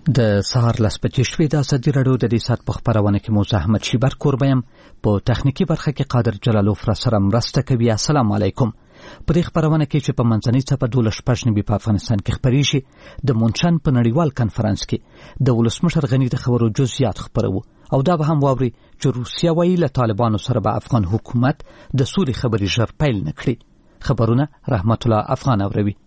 د سهار 10:00 د ازادي راډیو د دې سات په خبرونه کې موسی احمد شیبر کوربیم په تخنیکی برخه کې قادر جلالوف را سره مرسته کوي. السلام علیکم. په دې خبرونه کې چې په منځنۍ څپه 12 په افغانستان کې خبرېږي د مونچن په نړیوال کانفرنس کې د ولسمشر غنی د خبرو جزئیات خبرو او دا به هم واوري چې روسیا وايي له طالبانو سره به افغان حکومت د سولې خبرې ژر پیل نکړي. خبرونه رحمت الله افغان اوروي.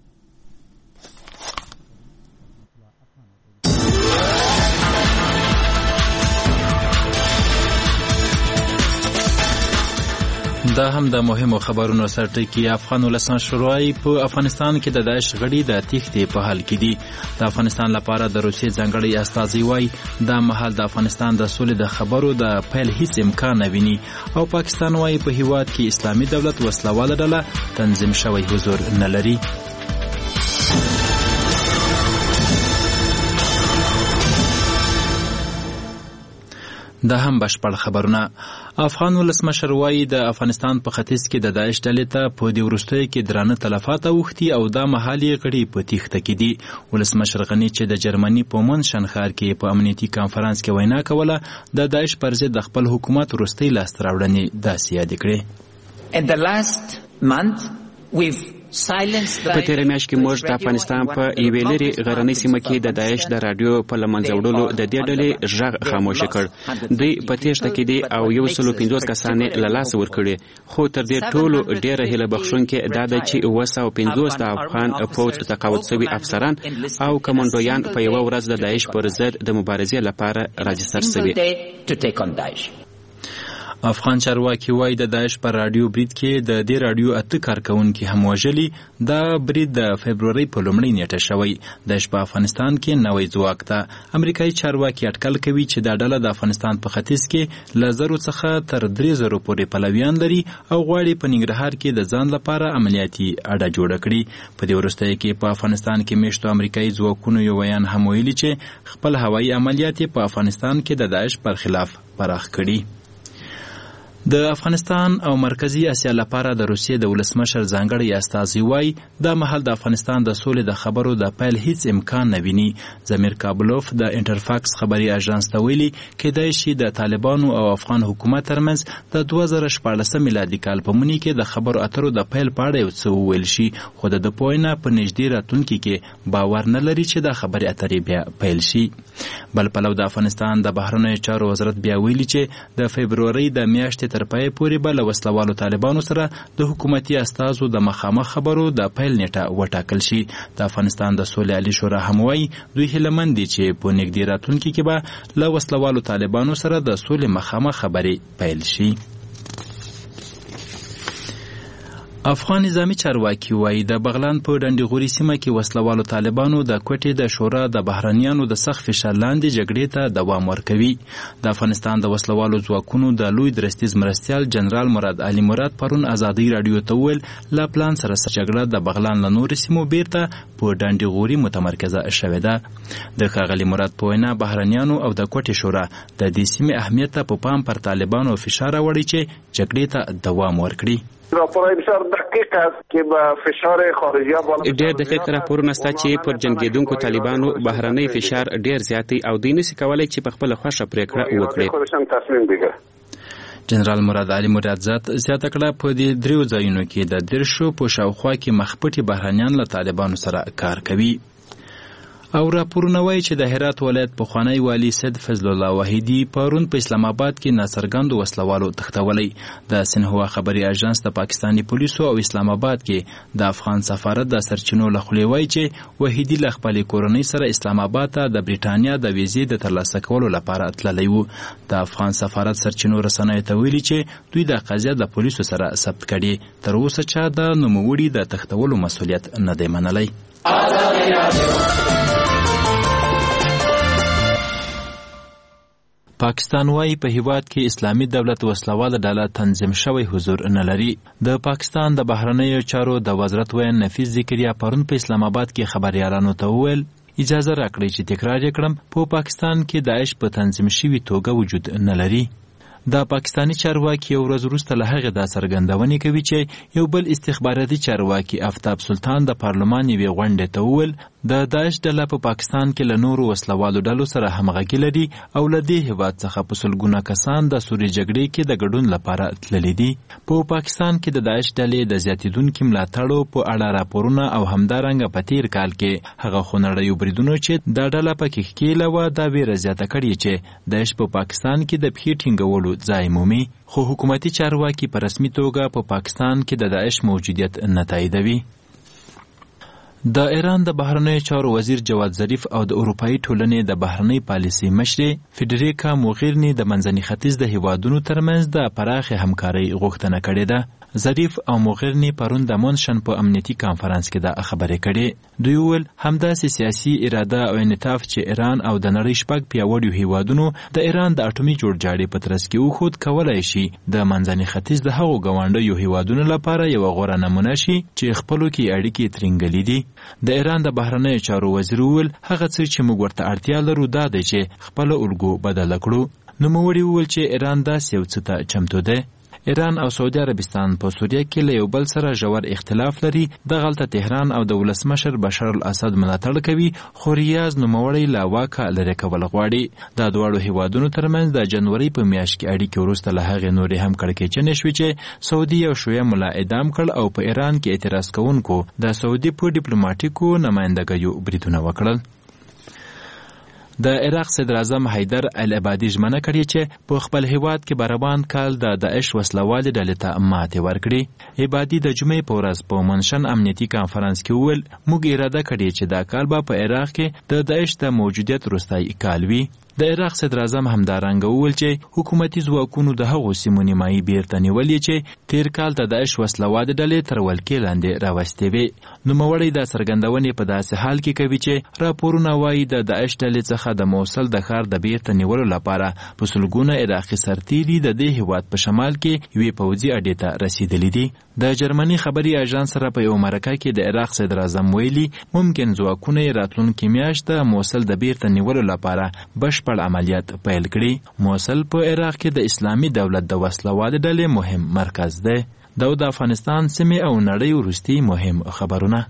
دا هم د مهمو خبرونو سرټکی. افغان ولسمشر وايي په افغانستان کې د داعش غړي د تېښتې په حال کې دي. د افغانستان لپاره د روسیې ځانګړی استازی وايي دا مهال د افغانستان د سولې د خبرو د پیل هیڅ امکان نه ویني او پاکستان وايي په هیواد کې اسلامي دولت وسلواله ډله تنظیم شوی حضور نه لري. دا هم بشپړ خبرونه. افغان ولسمشر وايي د افغانستان په ختیځ کې د داعش ډلې ته په دې وروستیو کې درانه تلفات اوښتي او دا مهال یې غړي په تېښته کې دي. ولسمشر غني چې د جرمني په منشن ښار کې په امنیتي کانفرنس کې وینا کوله د داعش پر ضد د خپل حکومت وروستۍ لاسته راوړنې داسې یادې کړې. په تېره میاشت کې موږ د افغانستان په یوې لرې غرنۍ سیمه کې د داعش د راډیو په له منځه وړلو د دې ډلې غږ خاموشه کړ. دوی په تېښته کې دي او 150 کسان یې له لاسه ورکړي. خو تر دې ټولو ډېره هیله بخښونکې دا ده چې 250 د افغان پوځ تقاعد شوي افسران او کمانډویان په یوه ورځ د داعش پر ضد د مبارزې لپاره راجستر شوي. افغان چارواکي وايي د داعش پر راډیو برید کې د دې راډیو 8 کارکونکي هم وژلي. دا برید د فبرورۍ په لومړۍ نیټه شوی. داعش په افغانستان کې نوی ځواک ده. امریکایي چارواکي اټکل کوي چې دا ډله د افغانستان په ختیځ کې له 0 څخه تر 3000 پورې پلویان لري او غواړي په ننګرهار کې د ځان لپاره عملیاتي اډه جوړه کړي. په دې وروستیو کې په افغانستان کې میشتو امریکایي ځواکونو یو بیان هم ویلي چې خپل هوایي عملیات په افغانستان کې د داعش پر خلاف پراخ کړي. د افغانستان او مرکزی اسیا لپاره د روسیې د ولسمشر ځانګړی استازی وايي دا مهال د افغانستان د سولې د خبرو د پیل هیڅ امکان نه ویني. زمیر کابلوف د انټرفاکس خبري اژانس ته ویلي کېدای شي د طالبانو او افغان حکومت ترمنځ د 2014 میلادي کال په مني کې د خبرو اترو د پیل په اړه یو څه وویل شي خو د پوینه په نږدې راتلونکي کې باور نه لري چې د خبري اترې بیا پیل شي. بل پلو د افغانستان د بهرنیو چارو وزارت بیا ویلي چې د فبرورۍ د میاشتې تر پای پورې به له وسلوالو طالبانو سره د حکومتي استازو د مخامخ خبرو د پیل نیټه وټاکل شي. د افغانستان د سولې عالي شورا هم وایي دوی هیلهمند دي چې په نږدې راتلونکي کې به له وسلوالو طالبانو سره د سولې مخامخ خبرې پیل شي. افغان نظامی چارواکي وايي د بغلان په ډنډیغوري سیمه کې وسلوالو طالبانو د کوټې د شورا د بهرنیانو د سخت فشار لاندې جګړې ته دوام ورکوي. د افغانستان د وسلوالو ځواکونو د لوی درستیز مرستیال جنرال مراد علي مراد پرون ازادي راډیو ته وویل له پلان سره جګړه د بغلان له نورو سیمو بیرته په ډنډیغوري متمرکزه شوې ده. د ښاغلي مراد په وینا بهرنیانو او د کوټې شورا د دې سیمې اهمیت ته په پام پر طالبانو فشار راوړي چې جګړې ته دوام ورکړي. ډېر دقیق راپورونه شته چې پر جنګېدونکو طالبانو بهرنی فشار ډېر زیاتی او دوی نشي کولی چې په خپله خوښه پرېکړه وکړي. جنرال مراد علي مراد زیاته کړه په دې 3 ځایونو کې د 10 په شاوخوا کې مخپټي بهرنیان له طالبانو سره کار کوي. او راپورونه وایي چې د هرات ولایت پخوانی والی سید فضل الله وحیدی پرون په اسلام آباد کې ناڅرګندو وسلوالو تښتولی. د سنهوا خبري اژانس د پاکستاني پولیسو او اسلام آباد کې د افغان سفارت د سرچینو له خولې وایي چې وحیدی له خپلې کورنۍ سره اسلام آباد ته د بریټانیا د ویزې د ترلاسه کولو لپاره تللی و. د افغان سفارت سرچینو رسنیو ته ویلي چې دوی د قضیه د پولیسو سره ثبت کړي. تر اوسه چا د نوموړي د تښتولو مسؤلیت نه دی منلی. پاکستان وايي په هیواد کې اسلامي دولت وسلواله ډله تنظیم شوی حضور نه لري. د پاکستان د بهرنیو چارو د وزارت وین نفیس ذکریا پرون په اسلام آباد کې خبريالانو ته وویل اجازه راکړئ چې تکرار کړم په پاکستان کې داعش په تنظیم شوی توګه وجود نه لري. د پاکستانی چارواکي یو ورځ وروسته له هغې دا څرګندونې کوي چې یو بل استخباراتي چارواکي آفتاب سلطان د پارلمان یوې غونډې ته وویل د داعش ډله په پاکستان کې له نورو وسلوالو ډلو سره همغږي لري او له دې هیواد څخه په سلګونه کسان د سوري جګړې کې د ګډون لپاره تللي دي. په پاکستان کې د داعش ډلې د زیاتیدونکو ملاتړو په اړه راپورونه او همدارنګه په تیر کال کې هغه خونړیو بریدونو چې د ډله پکې ښکېله وه دا ویره زیاته کړې چې داعش په پاکستان کې د پښې ټینګولو ځای مومي، خو حکومتي چارواکي په رسمي توګه په پاکستان کې د داعش موجودیت نه تاییدوي. د ایران د بهرنیو چارو وزیر جواد ظریف او د اروپایي ټولنې د بهرنۍ پالیسۍ مشرې فیډریکا موغیرني د منځني ختیځ د هیوادونو ترمنځ د پراخې همکارۍ غوښتنه کړې ده. ظریف او موغیرني پرون د مونشن په امنیتي کانفرنس کې دا خبرې کړې. دوی وویل همداسې سیاسي اراده او انعطاف چې ایران او د نړۍ شپږ پیاوړیو هیوادونو د ایران د اټومي جوړجاړي په ترڅ کې وښود کولی شي د منځني ختیځ د هغو ګاونډیو هیوادونو لپاره یوه غوره نمونه شي چې خپلو کې اړیکې ترینګلي دي. د ایران د بهرنیو چارو وزیر وویل هغه څه چې موږ ورته اړتیا لرو دا دی چې خپله الګو بدله کړو. نوموړي وویل چې ایران داسې یو څه ته چمتو دی. ایران او سعودي عربستان په سوریه کې له یو بل سره ژور اختلاف لري. دغلته تهران او د ولسمشر بشار الاسد ملاتړ کوي، خو ریاض نوموړی له واکه لرې کول غواړي. دا دواړو هیوادونو ترمنځ د جنوري په میاشت کې اړیکې وروسته له هغې نورې هم کړکېچنې شوې چې سعودي یو شیعه ملا اعدام کړ او په ایران کې اعتراض کوونکو د سعودي په ډیپلوماټیکو نمایندګیو بریدونه وکړل. د عراق صدر اعظم حیدر العبادي ژمنه کړې چې په خپل هیواد کې به روان کال د داعش وسلوالې ډلې ته ماتې ورکړي. عبادي د جمعې په ورځ په منشن امنیتي کانفرنس کې وویل موږ اراده کړې چې دا کال به په عراق کې د داعش د موجودیت وروستی کال وي. د عراق صدر اعظم همدارنګه وویل چې حکومتي ځواکونو د هغو سیمو نیمایي بیرته نیولې چې تیر کال د داعش وسلوالې ډلې تر ولکې لاندې راوستې وې. نوموړی دا څرګندونې په داسې حال کې کوي چې راپورونه وایي د داعش ډلې څخه د موصل د ښار د بیرته نیولو لپاره په سلګونه عراقي سرتیري د دې هیواد په شمال کې یوې پوځي اډې ته رسېدلي دي. د جرمني خبري اژانس سره په یو مرکه کې د عراق صدر اعظم ویلي ممکن ځواکونه یې راتلونکې میاشت د موصل د بیرته نیولو لپاره بشپړ عملیات پیل کړي. موصل په عراق کې د اسلامي دولت د وسلوالې ډلې مهم مرکز دی. دا د افغانستان سیمې او نړۍ وروستي مهم خبرونه.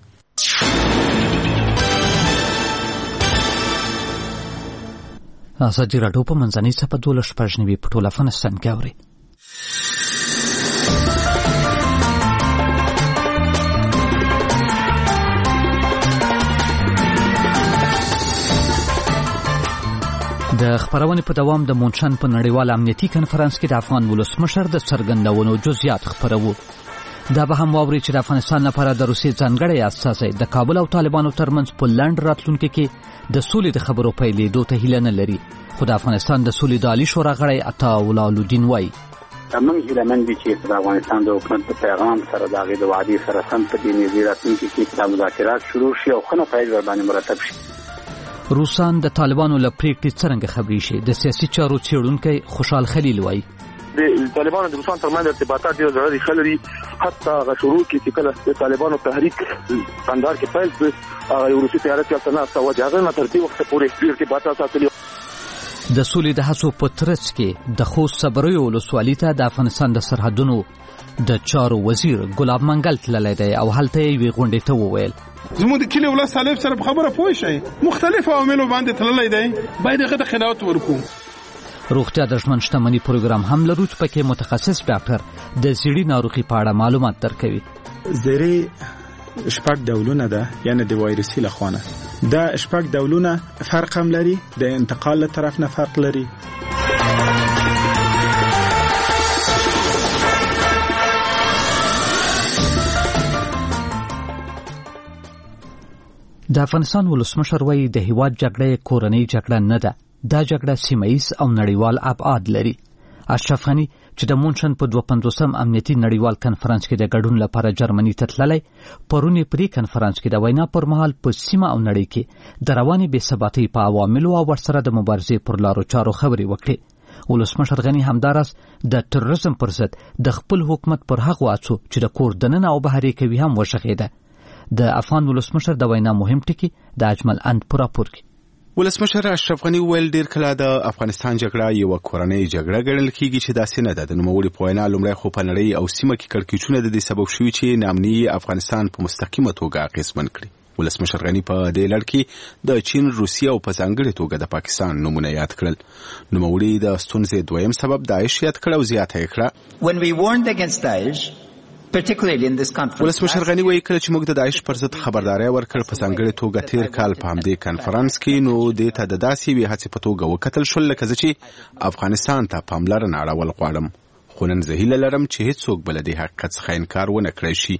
ازادي راډیو په منځنۍ څپه 12 په ټول افغانستان کې اوري. د خبرونې په دوام د مونشن په نړیوال امنیتي کانفرنس کې د افغان ولسمشر د څرګندونو جزئیات خپرو. دا به هم واوري چې د افغانستان لپاره د روسیې ځانګړی استازی د کابل او طالبانو ترمنځ په لنډ راتلونکي کې د سولې د خبرو پیلېدو ته هیله نه لري. خو د افغانستان د سولې د عالي شورا غړی عطاءالله الدین وایي موږ هیله مند یو چې د افغانستان د حکومت په پیغام سره د هغې د وعدې سره سم په دې نږدې راتلونکي کې دا مذاکرات شروع شي او ښه نتایج ورباندې مرتب شي. روسان د طالبانو له پریکړې څرنګه خبرې شي؟ د سیاسي چارو څېړونکی خوشحال خلیل وایي د طالبانو د روسان ترمنځ ارتباطات ډېر ضروري خلري. حتی هغه شروع کې چې کله د طالبانو تحریک کندهار کې پیل شو هغه روسي تیارات کې افغانستان استوجه هغه نه تر دې وخت پورې ارتباطات ساتلي. د سولې د هڅو په ترڅ کې د خوست صبریو ولسوالۍ ته د افغانستان د سرحدونو د چارو وزیر ګلاب منګل تللی دی او هلته یې یوې غونډې ته وویل زموږ د کلي ولس طالب سره په خبره پوه شئ مختلف عواملو باندې تللی دی باید هغه ته قناعت ورکړو. روغتیا د ژوند شتمنۍ پروګرام هم لرو چې پکې متخصص ډاکټر د زیړي ناروغي په اړه معلومات درکوي. زیړي شپږ ډولونه ده یعنی د وایرسي لخوانه دا شپږ ډولونه فرق هم لري د انتقال له طرف نه فرق لري. د افغانستان ولسمشر وایي د هیواد جګړه کورنۍ جګړه نه ده، دا جګړه سیمه‌ایز او نړیوال ابعاد لري. اشرف غني چې د مونشن په 52م امنیتي نړیوال کانفرنس کې د ګډون لپاره جرمني ته تللی پرون په کانفرنس کې د وینا پر مهال په سیمه او نړۍ کې د روانې بېثباتۍ په عواملو او ورسره د مبارزې پر لارو چارو خبرې وکړې. ولسمشر غني همداراز د تروریزم پر ضد د خپل حکومت پر هغو هڅو چې د کور دننه او بهرې کوي هم وشغېده. د افغان ولسمشر د وینا مهم ټکی د اجمل اند پر راپور کې ولسمشر اشرف غني ویل ډیر کله د افغانستان جګړه یو کورنۍ جګړه ګڼل کیږي چې داسې نه ده. د نوموړي په وینا لومړی خو په نړۍ او سیمه کې کړکېچونه د دې سبب شوي چې نامني افغانستان په مستقیمه توګه اغېزمن کړي. ولسمشر غني په دې لړ کې د چین، روسیې او په ځانګړې توګه د پاکستان نومونه یاد کړل. نوموړي د ستونزې دویم سبب داعش یاد کړ او زیاته یې کړه. ولسمشر غني وایي کله چې موږ د داعش پر ضد خبرداري ورکړ په ځانګړې توګه تیر کال په همدې کنفرانس کې، نو دې ته د داسې یوې هڅې په توګه وکتل شول لکه زه چې افغانستان ته پاملرنه اړول غواړم، خو نن زه هیله لرم چې هیڅوک به له دې حقیقت څخه انکار ونه کړی شي.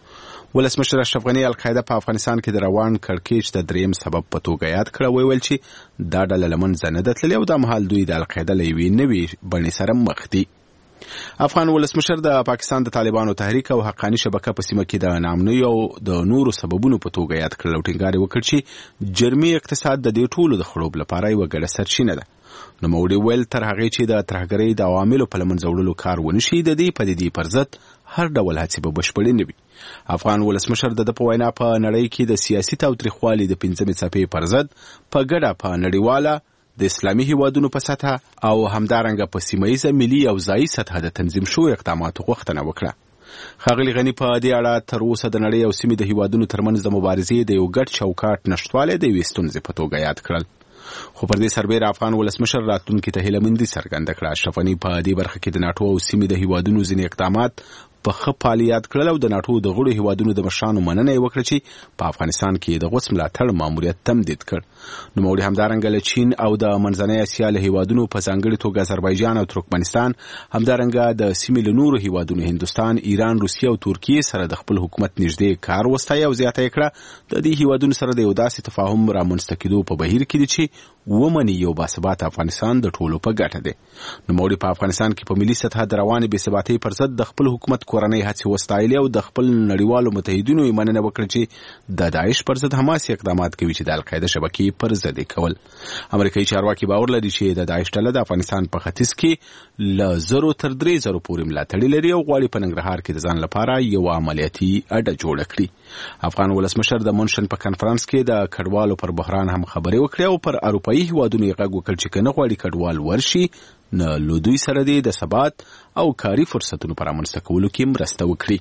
ولسمشر اشرف غني القاعده په افغانستان کې د روان کړکېچ د دریم سبب په توګه یاد کړ، ویل چې دا ډله له منځه نه ده تللې او دا مهال دوی د القاعده له یوې نوې بڼې سره مخ دي. افغان ولسمشر د پاکستان د طالبانو تحریک او حقانی شبکه په سیمه کې د نامنوي او د نورو سببونو په توګه یاد کړل او ټینګار وکړ چې جرمي اقتصاد د دې ټولو د خړوب لپاره یو ګډه سرچینه ده. نوموړي ویل تر هغې چې د ترهګرۍ د عواملو په لمنځه وړلو کار ونشي، د دې پدیدې پر ضد هر ډول هڅې به بشپړې نه وي. افغان ولسمشر د په وینا په نړۍ کې د سیاسي تاوتریخوالي د 15مې څپې پر ضد په ګډه په نړیواله، د اسلامي هیوادونو په سطحه او همدارنګه په سیمه‌ییزه، ملي او ځایي سطحه د تنظیم شوو اقداماتو غوښتنه وکړه. ښاغلي غني په دې اړه تر اوسه د نړۍ او سیمې د هیوادونو ترمنځ د مبارزې د یو ګډ چوکاټ نشتوالی د یوې ستونزې په توګه یاد کړل. خو پر دې سربېره افغان ولسمشر راتلونکي ته هیلهمندي څرګنده کړه. اشرف غني په دې برخه کې د ناټو او سیمې د هیوادونو ځینې اقدامات په ښه فعالیت کړل او د ناټو د غړو هیوادونو د مشرانو مننه یې وکړه چې په افغانستان کې د غوڅ ملاتړ ماموریت تمدید کړ. نوموړي همدارنګه له چین او د منځنۍ اسیا له هیوادونو په ځانګړې توګه آذربایجان او ترکمنستان، همدارنګه د سیمې له نورو هیوادونو هندوستان، ایران، روسیې او ترکیې سره د خپل حکومت نږدې کار وستایه او زیاته یې کړه. د دې هیوادونو سره د یو داسې تفاهم رامنځته کېدو په بهیر کې دي چې ومني یو باثباته افغانستان د ټولو په ګټه دی. نوموړي په افغانستان کې په ملي سطحه د روانې بې ثباتۍ پر ضد د خپل حکومت کورنۍ هڅې وستایلې او د خپل نړیوالو متحدینو یې مننه وکړه چې د داعش پر ضد هماسې اقدامات کوي چې د القاعده شبکې پر ضد یې کول. امریکایي چارواکي باور لري چې د داعش ډله د افغانستان په ختیځ کې له 0 تر 3,000 پورې ملاتړي لري او غواړي په ننګرهار کې د ځان لپاره یو عملیاتي اډه جوړه کړي. افغان ولسمشر د مونشن په کنفرانس کې د کډوالو پر بحران هم خبرې وکړې او پر اروپایي هیوادونو یې غږ وکړ چې کنه غواړي کډوال ورشي، نه له دوی سره د ثبات او کاري فرصتونو پر رامنځته کولو کې مرسته وکړي.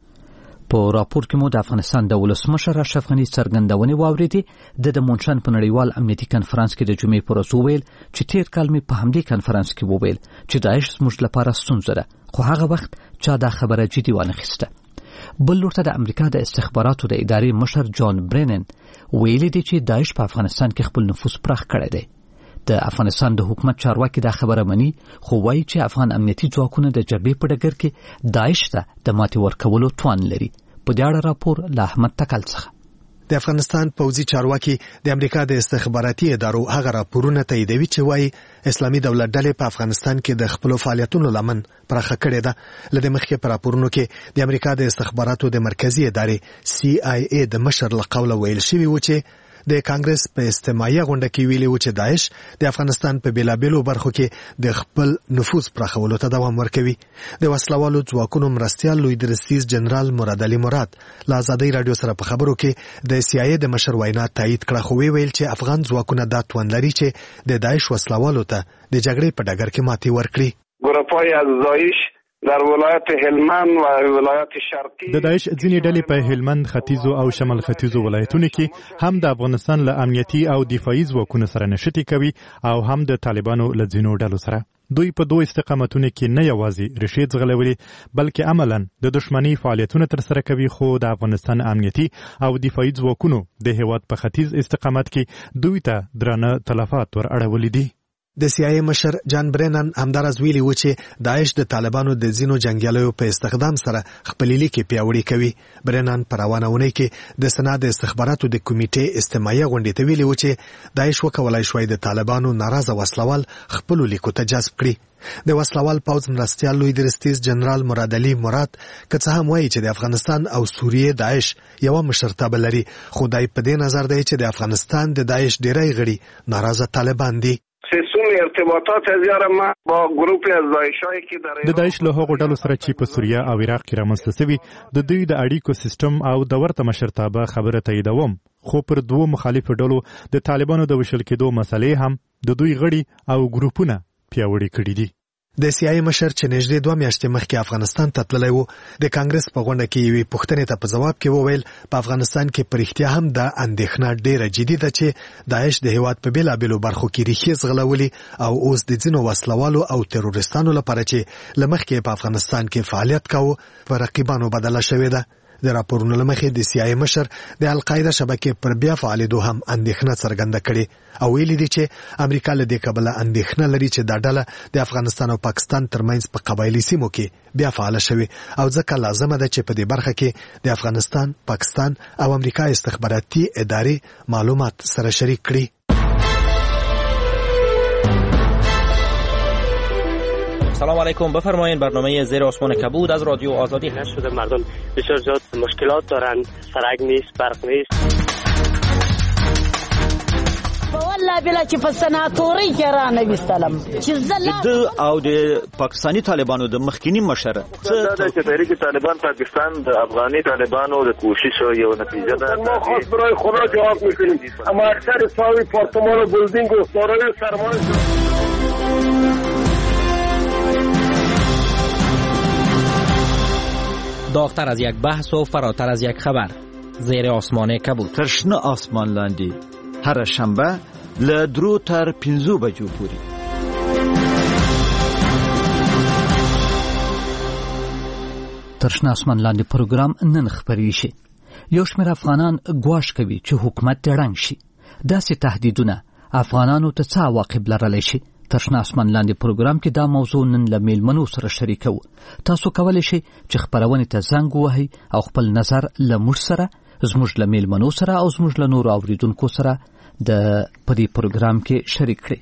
په راپور کې مو د افغانستان د ولسمشر اشرف غني څرګندونې واورېدې. د مونشن په نړیوال امنیتي کنفرانس کې د جمعې پر ورځ وویل چې تیر کال مې په همدې کنفرانس کې وویل چې داعش زموږ لپاره ستونزه ده، خو هغه وخت چا دا خبره جدي وانخیسته. بل لورته د امریکا د استخباراتو د ادارې مشر جان برینن ویلي دی چې داعش په افغانستان کې خپل نفوذ پراخ کړی دی. د افغانستان د حکومت چارواکي دا خبره مني، خو وایي چې افغان امنیتي ځواکونه د جګړې په ډګر کې داعش ته د ماتې ورکولو توان لري. په دې اړه راپور له احمد تکل څخه. د افغانستان پوځي چارواکي د امریکا د استخباراتي ادارو هغه راپورونه تاییدوي چې وایي اسلامي دولت ډلې په افغانستان کې د خپل فعالیتونو لمن پراخه کړې ده. لدې مخکې په راپورونو کې د امریکا د استخباراتو د مرکزی ادارې CIA د مشر له قوله ویل شوی و چې د کانګرس په استماعي غونډه کې ویلي و چې داعش د افغانستان په بیلابېلو برخو کې د خپل نفوذ پراخولو ته دوام ورکوي. د وسلوالو ځواکونو مرستیال لوی درستیز جنرال مراد علي مراد له ازادۍ رادیو سره په خبرو کې د CIA د مشر وینا تایید کړه، خو ویل چې افغان ځواکونه دا توان لري چې د داعش وسلوالو ته د جګړې په ډګر کې ماتې ورکړي. ګروپای از داعش در ولایت هلمند و ولایت شرقی د داعش ځینې ډلې په هلمند، ختیځو او شمال ختیځو ولایتونو کې هم د افغانستان له امنیتي او دفاعي ځواکونو سره نښتې کوي او هم د طالبانو له ځینو ډلو سره. دوی په دوه استقامتونو کې نه یوازې ریښې ځغلولې بلکې عملاً د دښمنۍ فعالیتونه ترسره کوي. خو د افغانستان امنیتي او دفاعي ځواکونو د هیواد په ختیځ استقامت کې دوی ته درانه تلفات ور اړولي دي. د CIA مشر جان برینن همدارز ویلي و چې داعش د طالبانو د ځینو جنګیالیو په استخدام سره خپل لیکې پیاوړي کوي. برینن په روانه اونۍ کې د سنا د استخباراتو د کمیټې استماعي غونډې ته ویلي و چې داعش وکولای شوی د طالبانو ناراضه وسلوال خپل لیکو ته جذب کړي. د وسلوال پوځ مرستیال لوی درستیز جنرال مراد علي مراد که څه هم وایي چې د افغانستان او سوریې داعش یو مشرتابه لري، خو دای په دې نظر دی چې د افغانستان د داعش ډیری غړي ناراضه طالبان دي. ارتباطات زیاده ما با ګروپ از داعشای کې د داعش له هغو ډلو سره چې په سوریه او عراق کې رامنځته شوي د دوی د اړیکو سیستم او د ورته مشرتابه خبره تاییدوم، خو پر دوه مخالفو ډلو د طالبانو د وشل کېدو مسلې هم د دوی غړي او ګروپونه پیاوړي کړي دي. د CIA مشر چې نږدې 2 میاشتې مخکې افغانستان ته تللی و د کانګرس په غونډه کې یوې پوښتنې ته په جواب کې وویل په افغانستان کې پر احتیا هم د اندېښنه ډیره جدي ده چې داعش د هیواد په بیلابېلو برخو کې ریښې ځغلولي او اوس د ځینو وسلوالو او تروریستانو لپاره چې له مخکې په افغانستان کې فعالیت کاوه په رقیبانو بدله شوې ده. د راپورونو له مخې د CIA مشر د القاعده شبکې پر بیا فعالیدو هم اندېښنه څرګنده کړې او ویلي دي چې امریکا له دې کبله اندېښنه لري چې دا ډله د افغانستان او پاکستان ترمنځ په قبایلي سیمو کې بیا فعاله شوي او ځکه لازمه ده چې په دې برخه کې د افغانستان، پاکستان او امریکا استخباراتي ادارې معلومات سره شریک کړي. سلام علیکم، بفرمایید. برنامه زیر آسمان کبود از رادیو آزادی هست. شده مردم بسیار زیاد مشکلات دارند، سرک نیست، برق نیست. والله بلا چې په سناتوري کې را نوستلم چې د او د پاکستانی طالبانو د مخکینی مشر چې تحریک طالبان پاکستان د افغاني طالبانو د کوشش یو نتیجه ده. ما خاص برای خدا جواب میکنیم اما اکثر ساوی پارتمان و بلدینگ و دارای سرمایه داغتر از یک بحث و فراتر از یک خبر. زیر آسمان کبود. ترشنه آسمان لاندی هر شنبه له 3 تر 5 بجو پورې. ترشنه آسمان لاندې پروګرام نن خبرې شي. یو شمېر افغانان ګواښ کوي چې حکومت دې ړنګ شي. داسې تهدیدونه افغانانو ته څه عواقب لرلی شي؟ ترشنه آسمان لاندې پروګرام کې دا موضوع نن له میلمنو سره شریکو. تاسو کولی شئ چې خبرونې ته زنګ ووهئ او خپل نظر له موږ سره، زموږ له میلمنو سره او زموږ له نورو اوریدونکو سره په دې پروګرام کې شریک کړئ.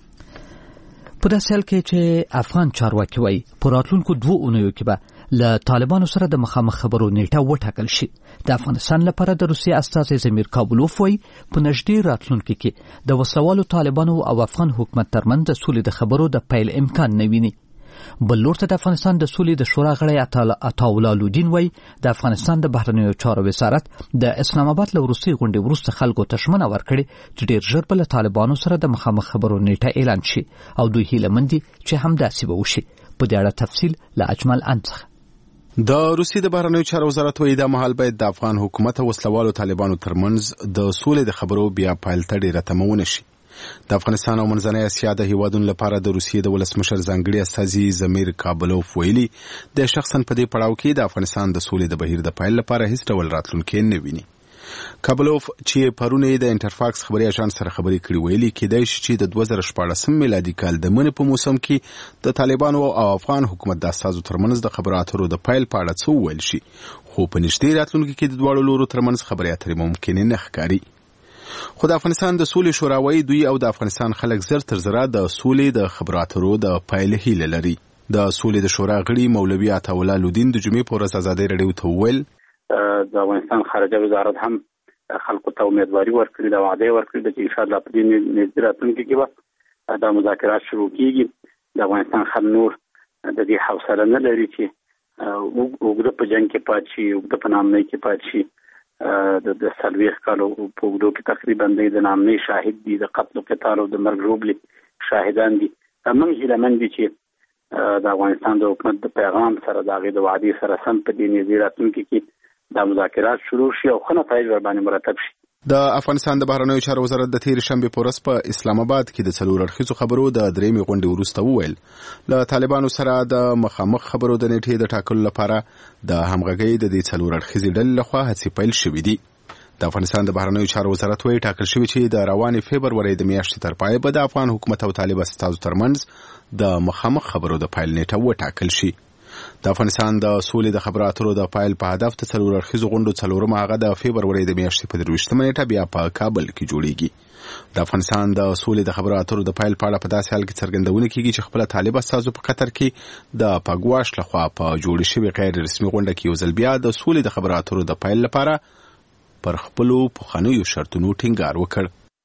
په داسې حال کې چې افغان چارواکي وایي په راتلونکو 2 اونیو کې به له طالبانو سره د مخامخ خبرو نیټه وټاکل شي. د افغانستان لپاره د روسیې استازی زمیر کابلوف وایي په نږدې راتلونکي کې د وسلوالو طالبانو او افغان حکومت ترمنځ د سولې د خبرو د پیل امکان نه ویني. بل لور ته د افغانستان د سولې د شورا غړی عطاالله لودین وایي د افغانستان د بهرنیو چارو وزارت د اسلام آباد له وروستۍ غونډې وروسته خلکو ته ژمنه ورکړې چې ډېر ژر به له طالبانو سره د مخامخ خبرو نیټه اعلان شي او دوی هیله مند دي چې همداسې به وشي. په دې اړه تفصیل له اجمل څخه. د روسیې د بهرنیو چارو وزارت وایي دا مهال باید د افغان حکومت او وسلوالو طالبانو ترمنځ د سولې د خبرو بیا پیل ته ډېره تمه ونه شي. د افغانستان او منځنۍ اسیا د هیوادونو لپاره د روسیې د ولسمشر ځانګړي استازي زمیر کابلوف ویلي د شخصا په دې پړاو کې د افغانستان د سولې د بهیر د پیل لپاره هیڅ ډول راتلونکی نه ویني. کابلوف چې پرونه د انټرفاکس خبري اژانس سره خبرې کړې ویلي کېدای شي چې د 2014 میلادي کال د منې په موسم کې د طالبانو او افغان حکومت د اساسو ترمنځ د خبرو اترو د پیل په اړه څه ویل شي، خو په نږدې راتلونکي کې د دواړو لورو ترمنځ خبرې اترې ممکن نه ښکاري. خو د افغانستان د سولې شورا وایي دوی او د افغانستان خلک زر تر زره د سولې د خبرو اترو د پیل هیله لري. د سولې د شورا غړي مولوي عطاالله لودین د جمعې په ورځ ازادي راډیو ته وویل د افغانستان خارجه وزارت هم خلکو ته امیدواري ورکړي، د وعده ورکړي چې ان شاء الله په دې نږدې راتلونکي کې به دا مذاکرات شروع کیږي. د افغانستان خلک نور د دې حوصله نه لري چې وګړه په جنگ کې پات شي، وګړه په نامنۍ کې پات شي. د سلويخ کالو په وګړو کې تقریبا د نامنۍ شاهد دي، د قتل او قتال او د مرګ روبلي شاهدان دي. موږ هیله مند دي چې د افغانستان د حکومت د پیغام سره د هغې د وعدې سره سم په دې نږدې راتلونکي کې دا مذاکرات شروع شي او ښه نتایج ورباندې مرتب شي. د افغانستان د بهرنیو چارو وزارت د تیر شنبه په ورځ په اسلام آباد کې د 4 اړخیزو خبرو د 3مې غونډې وروسته وویل له طالبانو سره د مخامخ خبرو د نیټې د ټاکلو لپاره د همغږۍ د دې 4 اړخیزې ډلې لخوا هڅې پیل شوې دي. د افغانستان د بهرنیو چارو وزارت وایي ټاکل شوی چې د روانې فبرورۍ د میاشتې تر پایه به د افغان حکومت او طالب استازو ترمنځ د مخامخ خبرو د پیل نیټه وټاکل شي. د افغانستان د سولې د خبرو اترو د پیل په هدف د 4 اړخیزو غونډو 4مه هغه د فبرورۍ د میاشتې په 23مه نیټه بیا په کابل کې جوړیږي. د افغانستان د سولې د خبرو اترو د پیل په اړه په داسې حال کې څرګندونه کیږي چې خپل طالب استازو په قطر کې د پاګواش لخوا په جوړ شوی غیر رسمي غونډه کې یو ځل بیا د سولې د خبرو اترو د پیل لپاره پر خپلو پخوانیو شرطونو ټینګار وکړ.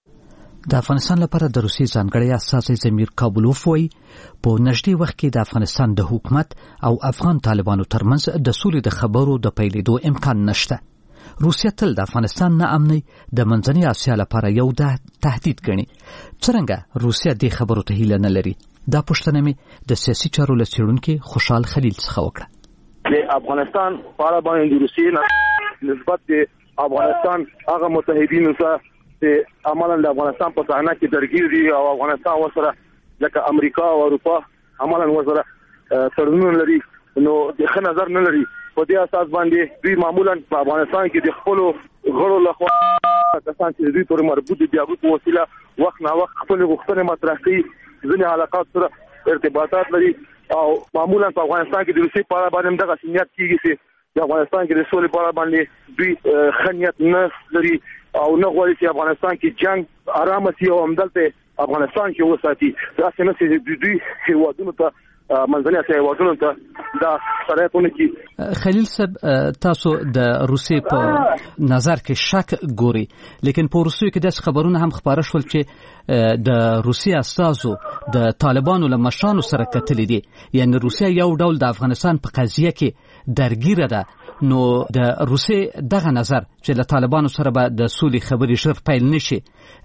د افغانستان لپاره د روسي ځانګړي استازی زمیر کابلوف وایي په نږدې وخت کې د افغانستان د حکومت او افغان طالبانو ترمنځ د سولې د خبرو د پیلېدو امکان نشته. روسیا تل د افغانستان نه امني د منځنۍ اسیا لپاره یو تهدید ګڼي. څرنګه روسیا دې خبرو ته هیله نه لري؟ دا پوښتنه مې د سیاسي چارو له څېړونکي خوشحال خلیل څخه وکړه. د افغانستان په اړه باندې د روسیې نسبت د افغانستان هغه متحدینو سره چې عملاً د افغانستان په صحنه کې درګیر دي او افغانستان ورسره لکه امریکا او اروپا عملاً ورسره تړونونه لري، نو د ښه نظر نه لري. په دې اساس باندې دوی معمولاً په افغانستان کې د خپل غړو لخوا کسان چې دوی پورې مربوط دي بیا په وسیله وخت نه وخت خپل غوښتنې مطرح کوي، ځینې علاقات سره ارتباطات لري او معمولاً په افغانستان کې د روسیې په اړه باندې دغه سنیت کیږي چې د افغانستان کې د سولې په اړه باندې دوی خنیت نه لري او نه غواړي چې افغانستان کې جنگ آرام شي او همدلته افغانستان کې وساتي. دا څنګه چې دوی هیوادونو ته منځني اسیا هیوادونو ته دا سره کی. خلیل صاحب تاسو د روسیې په نظر کې شک ګوري، لیکن په روسیې کې داس خبرونه هم خبره شول چې د روسیې استازو د طالبانو له مشرانو سره کتلې دي، یعنی روسیې یو ډول د افغانستان په قضیه کې درګیره ده. نو د روسیې دغه نظر چې له طالبانو سره به د سولې خبرې ژر پیل نشي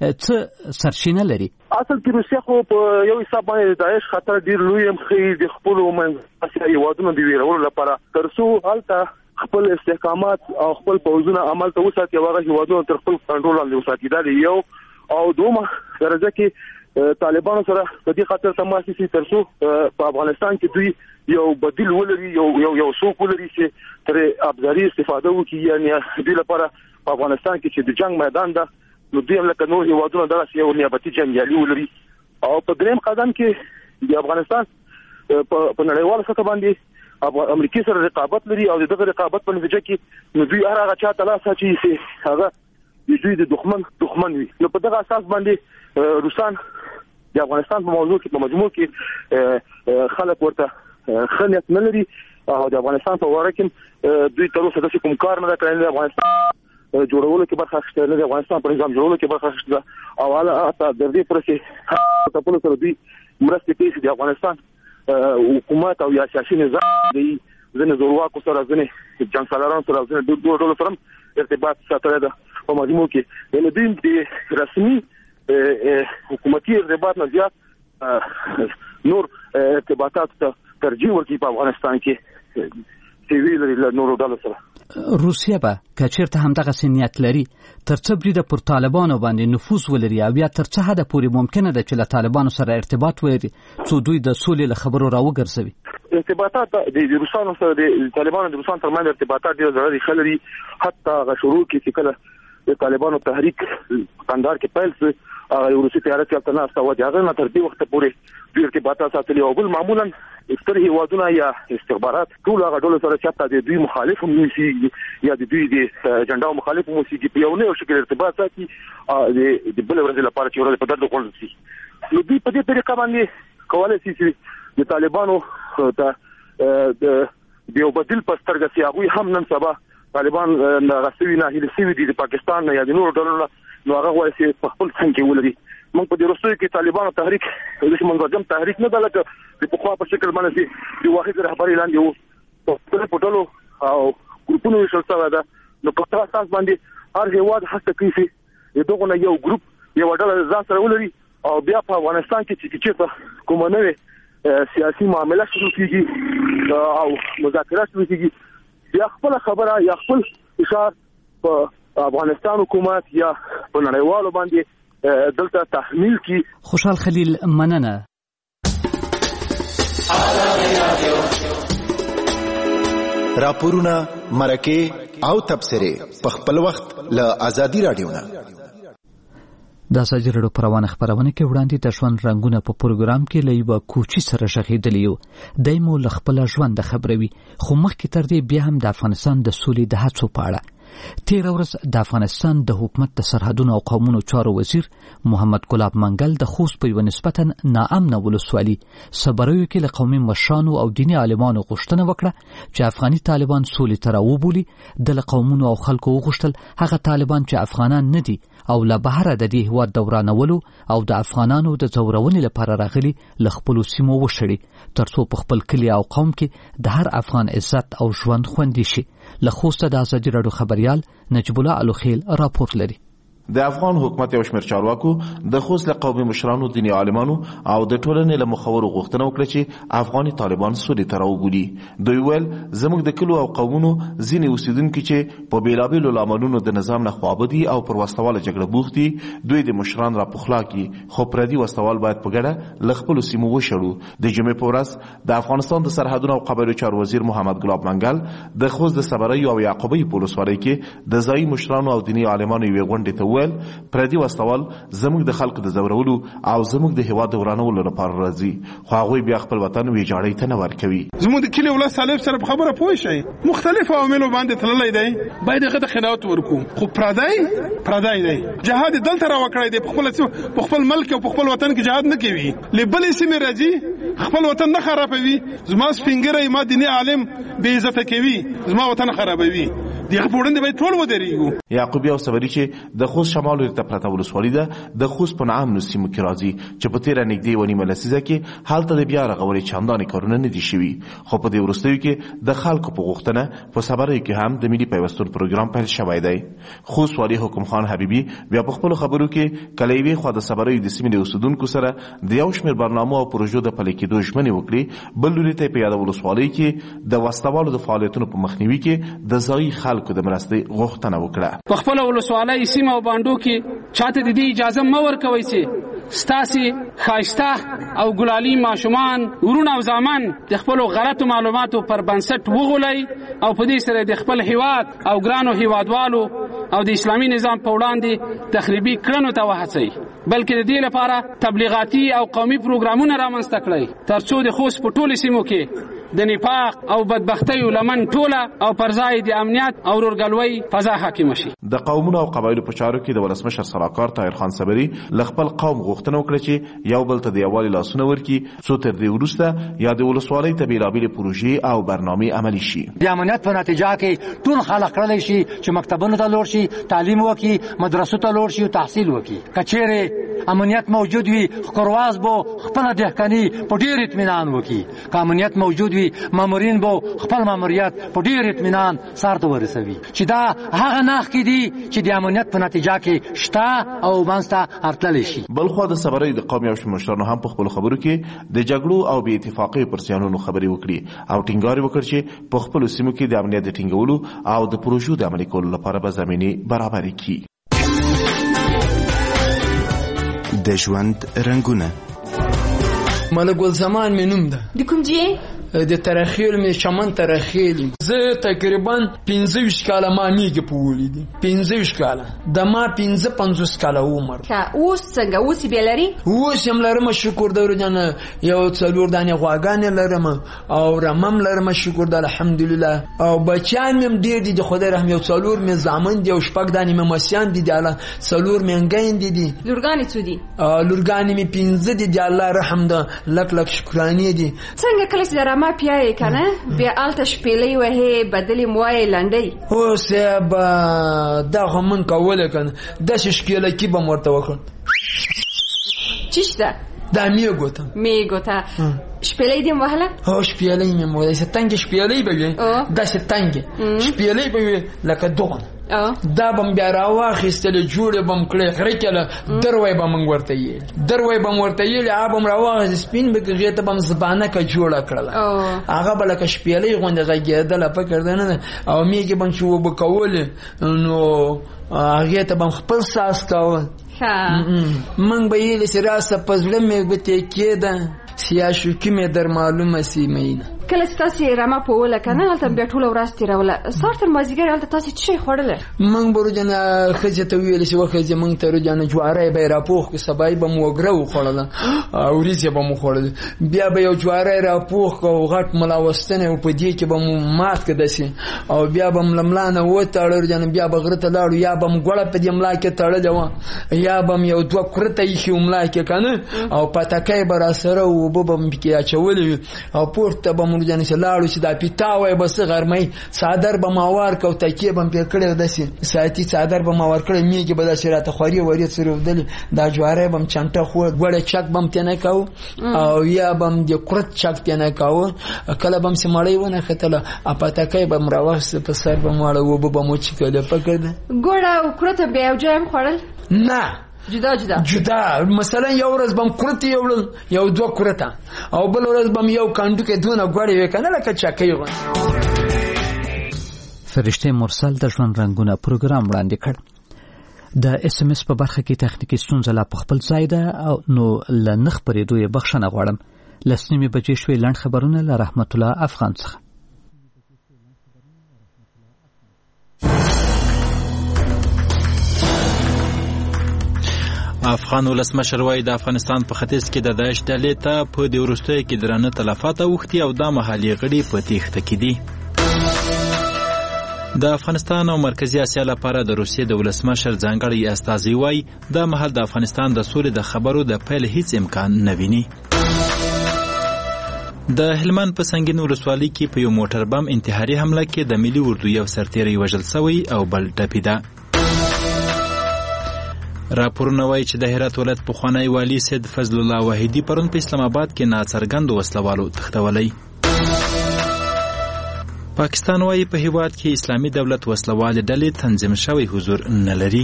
څه سرچینه لري؟ اصل کې روسیه خو په یو حساب باندې د داعش خطر ډیر لوی مخې د خپل منځي یوادونو دی ویرولو لپاره ترڅو هلته خپل استحکامات او خپل پوځونه عمل ته وساتي او هغه یوادونو تر خپل کنټرول لاندې وساتي. دا یو او دومره درجه کې طالبانو سره په دې خاطر تماسي سي ترڅو په افغانستان کې دوی یو بدیل ولري، یو څوک ولري چې تر ابزاري استفاده وکړي، یعنی دوی لپاره په افغانستان کې چې د جنگ میدان ده نو دوی هم لکه نور هیوادونه دغه یو نیابتي جنګیالي ولري. او په دریم قدم کې د افغانستان په نړیوال سطح باندې امریکای سره رقابت لري او دغه رقابت په نتیجه کې نو دوی هغه چاته لاس اچي چې هغه دوی د دښمن وي. نو په دغه اساس باندې روسان د افغانستان په موضوع کې په مجموع کې خلک ورته خنیت نه لري او د افغانستان په وړه کې دوی تر اوسه د کوم کار نه کړی. د افغانستان جوړولو کې برخه اخیستل، د افغانستان پر نظام جوړولو کې برخه اخیستل او حتی د دې پروسې په خپل سره دوی مرسته کوي چې د افغانستان حکومت او یا سیاسي نظام دی ځنه زورواکو سره ځنه جنګسالارانو سره ځنه دوه ډول سره ارتباط ساتل ده په مجموع کې. یعنی دوی د رسمي حکومتي ارتباط نه زیات نور ارتباطات ته ترجیح ورکړي په افغانستان کې چې ویل له نورو ډلو سره. روسیه به کچیرته هم دغه سنیت لري ترڅو بریده پر طالبانو باندې نفوذ ولري او یا ترڅو حد پورې ممکنه ده چې له طالبانو سره ارتباط ولري څو دوی د سولې له خبرو راوګرځوي. ارتباطات د روسانو سره د طالبانو د روسانو ترمنځ ارتباطات ډېر زړه خلري. حتی غشورو کې چې کله د طالبانو تحریک قندهار کې پیل شو هغه روسي تیارات کې تنه استواد هغه نه تر دې وخت پورې د ارتباطات ساتلي او بل معمولا ستر هیوادونه یا استخبارات ټول هغه ډول سره چې د دوی مخالف هم نشي یا د دوی د اجنډا مخالف هم نشي په یو نه شکل ارتباط ساتي د بل ورځ لپاره چې ورته په درد کول شي. نو دوی په دې طریقه باندې کولای شي چې د طالبانو د یو بدیل پسترګه سي هغه هم نن سبا طالبان غسوي نه هلسوي دي د پاکستان یا د نورو ډلو نو هغه وایي چې په خپل څنګه ولري. موږ په دې روسي کې طالبانو تحریک د منظم تحریک نه ده لکه د پخوا په شکل باندې د واحد رهبري لاندې وو په ټولو او ګروپونو وشل سره ده. نو په تاسو اساس باندې هر هیواد هڅه کوي چې دغه یو ګروپ یو ډله ځان سره ولري او بیا په افغانستان کې چې کوم نه سیاسي معاملات شروع کیږي او مذاکرات شروع کیږي یا خپل خبره یا خپل اشاره په افغانستان حکومت یا په نړیوالو باندې دلته تحمیل کی. خوشحال خلیل مننه. راپورونه مرکه او تبصره په خپل وخت له ازادي رادیو نه د ازادي رادیو پروانه خبرونه کې وړاندې د ژوند رنگونه په پروګرام کې لایو کوچی سره شغیدلی یو دایمو لخپل ژوند خبروي خو مخکې تر دې بیا هم د افغانستان د سولې د هڅو په اړه تیر ورځ د افغانستان د حکومت د سرحدونو او قومونو چارو وزیر محمد ګلاب منګل د خوست په یو نسبتا ناامنه ولسوالي صبروي کې له قومي مشرانو او دیني عالمانو غوښتنه وکړه چې افغاني طالبان سولې ته راوبولي. د قومونو او خلکو وغوښتل هغه طالبان چې افغانان نه دي او له بهره د دې هیواد دورانولو او د افغانانو د ځورونې لپاره راغلي له خپلو سیمو وشړي ترڅو په خپل کلي او قوم کې د هر افغان عزت او ژوند خوندي شي. له خوسته د ازادي رادیو خبريال نجیب الله الوخیل راپورټ لري. د افغان حکومت یو شمېر چارواکو د خوست له قومي مشرانو، دیني عالمانو او د ټولنې له مخورو غوښتنه وکړه چې افغاني طالبان سولې ته راوبولي. دوی ویل زموږ د کلو او قومونو ځینې اوسیدونکي چې په بېلابېلو لاملونو د نظام نه خوابدي او پر وسلواله جګړه بوخت دي، دوی د مشران را پخلا کړي، خو پردي وسلوال باید په ګډه له خپلو سیمو وشړو. د جمعې په ورځ د افغانستان د سرحدونو او قبایلو چارو وزیر محمد ګلاب منګل د خوست د صبرۍ او یعقوبۍ په ولسوالۍ کې د ځایي مشرانو او دیني عالمانو یوې غونډې ته وویل پردي وسلوال زموږ د خلکو د ځورولو او زموږ د هېواد د ورانولو لپاره راځي، خو هغوی بیا خپل وطن ویجاړۍ ته نه ورکوي. زموږ د کلي ولس طالب سره په خبره پوه شئ، مختلفو عواملو باندې تللی دی، باید هغه ته قناعت ورکړو، خو پردی دی. جهاد دلته راوکړی دی، په خپل ملک او په خپل وطن کې جهاد نه کوي، له بلې سیمې راځي، خپل وطن نه خرابوي. زما سپینګری ما دیني عالم بې عزته کوي، زما وطن خرابوي. دغه پوړندې باید ټول ودرېږو. یعقوبي او صبري چې د خوست شمال ورته پرته ولسوالي ده، د خوست په نعم سیمو کې راځي چې په تېره نږدې یوه نیمه لسیزه کې هلته د بیا رغولې چندانې کارونه نه دي شوي، خو په دې وروستیو کې د خلکو په غوښتنه په صبریو کې هم د ملي پیوستون پروګرام پیل شوی دی. خوست والي حکم خان حبیبي بیا په خپلو خبرو کې کله یوې خوا د صبریو د سیمې د اوسېدونکو سره د یو شمېر برنامو او پروژو د پلي کېدو ژمنې وکړې، بل لوري ته په یاده ولسوالۍ کې د وسلوالو د فعالیتونو په مخنیوي کې د ځایي خلکو د مرستې غوښتنه وکړه. په خپل ولسوالۍ سیمه او باندو کې چاته د دې اجازه مه ورکوئ چې ستاسې ښایسته او ګلالي ماشومان، ورونه او زامن د خپلو غلطو معلوماتو پر بنسټ وغولئ او په دې سره د خپل هیواد او ګرانو هیوادوالو او د اسلامي نظام په وړاندې تخریبي کړنو ته وهڅئ، بلکې د دې لپاره تبلیغاتي او قومي پروګرامونه رامنځته کړئ ترڅو د خوست په ټولو سیمو کې د نفاق او بدبختیو لمن ټوله او پر ځای د امنیت او ورورګلوۍ فضا حاکمه شي. د قومونو او قبایلو په چارو کې د ولسمشر سلاکار طاهر خان صبري له خپل قوم غوښتنه وکړه چې یو بل ته د یووالي لاسونه ورکړي څو تر دې وروسته یا د ولسوالۍ ته بېلابېلې پروژې او برنامې عملي شي. د امنیت په نتیجه کې ټول خلک کړلی شي چې مکتبونو ته لوړ شي، تعلیم وکړي، مدرسو ته لوړ شي او تحصیل وکړي. که چیرې امنیت موجود وي، خکرواز به خپله دهقاني په ډېر اطمینان وکړي. که امنیت موجود وي، مامورین به خپل ماموریت په ډېر اطمینان سر ته ورسوي، چې دا هغه نښې دي چې د امنیت په نتیجه کې شته او منځته راتللی شي. بلخوا د صبرۍ د قومي او شمېر مشرانو هم په خپلو خبرو کې د جګړو او بې اتفاقیو پر زیانونو خبرې وکړي او ټینګار وکړ چې په خپلو سیمو کې د امنیت د ټینګولو او د پروژو د عملي کولو لپاره به زمینې برابرې کړي. د ژوند رنګونه. ملک ګلزمان مې نوم ده. د کوم ځای؟ د ترخیل مې چمن ترخیل. زه تقریبا 25 کاله ما میږي په ولیدي، 25 کاله د ما 55 کاله عمر. اوس څنګه؟ اوس بیا لري؟ اوس هم لرم شکر د ورځان، یو 4 دانې غواګانې لرم او رمم لرم شکر د الحمدلله، او بچیان مې ډېر دي د خدای رحم، یو 4 مې زامن دي او 6 دانې مې مسیان دي، د الله 4 مې انګین دي. لورګانې څو دي؟ لورګانې مې 15 دي، د الله رحم ده، لک لک شکرانې دي. څنګه کله چې ما پیای کنه بیا آلته شپېلې وهې بدلې موای لنډۍ؟ هو صاحب دا خو من کوله کنه داسې شکیله کې به ورته وکړ. چیش ده؟ دا میګو ته شپېلې دې وهله؟ هو شپېلې مې وهله، داسې تنګې شپېلې به وي، داسې تنګې شپېلې به وي لکه دغه. دا بم بیا راواخیستلې جوړې بم کړې غره کله دروی به موږ ورته یې دروی به ورته یې آبم راواخې سپین به کې ته بم زبانه کا جوړه کړله، هغه بل کا شپېلې غونډه غږېدله پکړ نه او میګي بم چې وب کول نو هغه ته بم خپل ساس کاوه. من به یې لسراسه پزله مې بته کېده سیاسو کې مې در معلومه سی مینه. کله ستاسو رمه په وله کنه هلته بیا ټول ورځ تیروله، سهار تر مازدیګر هلته تاسو څه خوړله؟ من برجنه خځه ته ویل چې وخت من ته رجنه جواره به راپوخ کو سبای به موګره وخړله او ریزه به مو خوړل، بیا به یو جواره راپوخ کو غټ ملاوستنه او په دې کې به مو مات کدسي او بیا به ململانه و تاړو جن بیا به غره ته لاړو یا به مګړه په دې ملا کې تړل و یا به یو دوه کرته یې ملا کې کنه او پټکای بر سره و به کې اچولې او پورته به مونږ جن لاړو چې دا پیتاوي بس غرمې صادر به ماوار کو تکیه بم په کړه داسي ساتي صادر به ماوار کړه میږي به د شراته خوري وری سره ودل دا جواره بم چنټه خو غړې چک بم تنه کاو او یا بم د کرت چک تنه کاو کله بم سمړی ونه ختله اپاتکای بم راوس په سر به ماړه و به مو چې کله پکړه ګوړه او کرت به او جام خړل نه جدا مثلا یو ورځ بم کورته یوړل یو دوه کورته او بل ورځ بم یو کاندو کې دونه غوړې وکنه لکه چاکي غو. فرشته مرسل د ژوند رنگونه پروګرام وړاندې کړ. د اس ام اس په برخه کې تخنیکی ستونزه لا په خپل ځای ده او نو لنخ پرېدو یې بخښنه غواړم. لسنیمه بجې شوې لنډ خبرونه له رحمت الله افغان څخه. افغان ولسمشر وایي د افغانستان په ختیځ کې د داعش ډلې ته په دې وروستیو کې درانه تلفات اوښتي او دا مهالي غړي په تېښته کې دي. د افغانستان او مرکزی اسیا لپاره د روسیې د ولسمشر ځانګړی استازی وایي دا مهال د افغانستان د سولې د خبرو د پیل هیڅ امکان نه ویني. د هلمند په سنگین ولسوالۍ کې په یو موټر بم انتحاري حمله کې د ملي اردو یو سرتیری وژل شوی او بل ټپي ده. راپورونه وایي چې د هرات ولایت پخوانی والي سید فضل الله وحیدي پرون په اسلام آباد کې ناڅرګندو وسلوالو تښتولی. پاکستان وایي په هیواد کې اسلامي دولت وسلوالې ډلې تنظیم شوی حضور نه لري.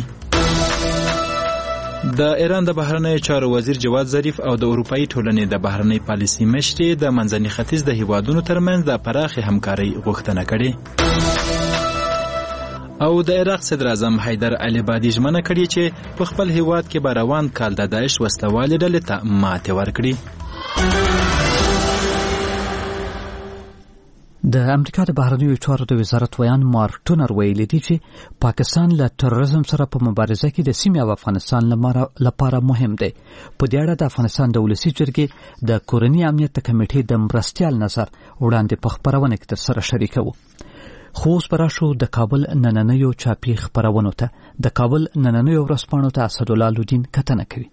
د ایران د بهرنیو چارو وزیر جواد ظریف او د اروپایي ټولنې د بهرنۍ پالیسي مشري د منځني ختیځ د هیوادونو ترمنځ د پراخې همکارۍ غوښتنه کړې. او د عراق صدر اعظم حیدر العبادي ژمنه کړې چې په خپل هیواد کې به روان کال د داعش وسلوالې ډلې ته ماتې ورکړي. د امریکا د بهرنیو چارو د وزارت ویان مارک ټونر ویلي دی چې پاکستان له تروریزم سره په مبارزه کې د سیمې او افغانستان لپاره مهم دی. په دې اړه د افغانستان د ولسي جرګې د کورني امنیت کمیټې د مرستیال نظر وړاندې په خبرونه کې ترسره شریکوو. خو اوس به راشو د کابل نننیو چاپي خبرونو ته. د کابل نننیو ورځپاڼو ته اسدالله لودین کتنه کوي.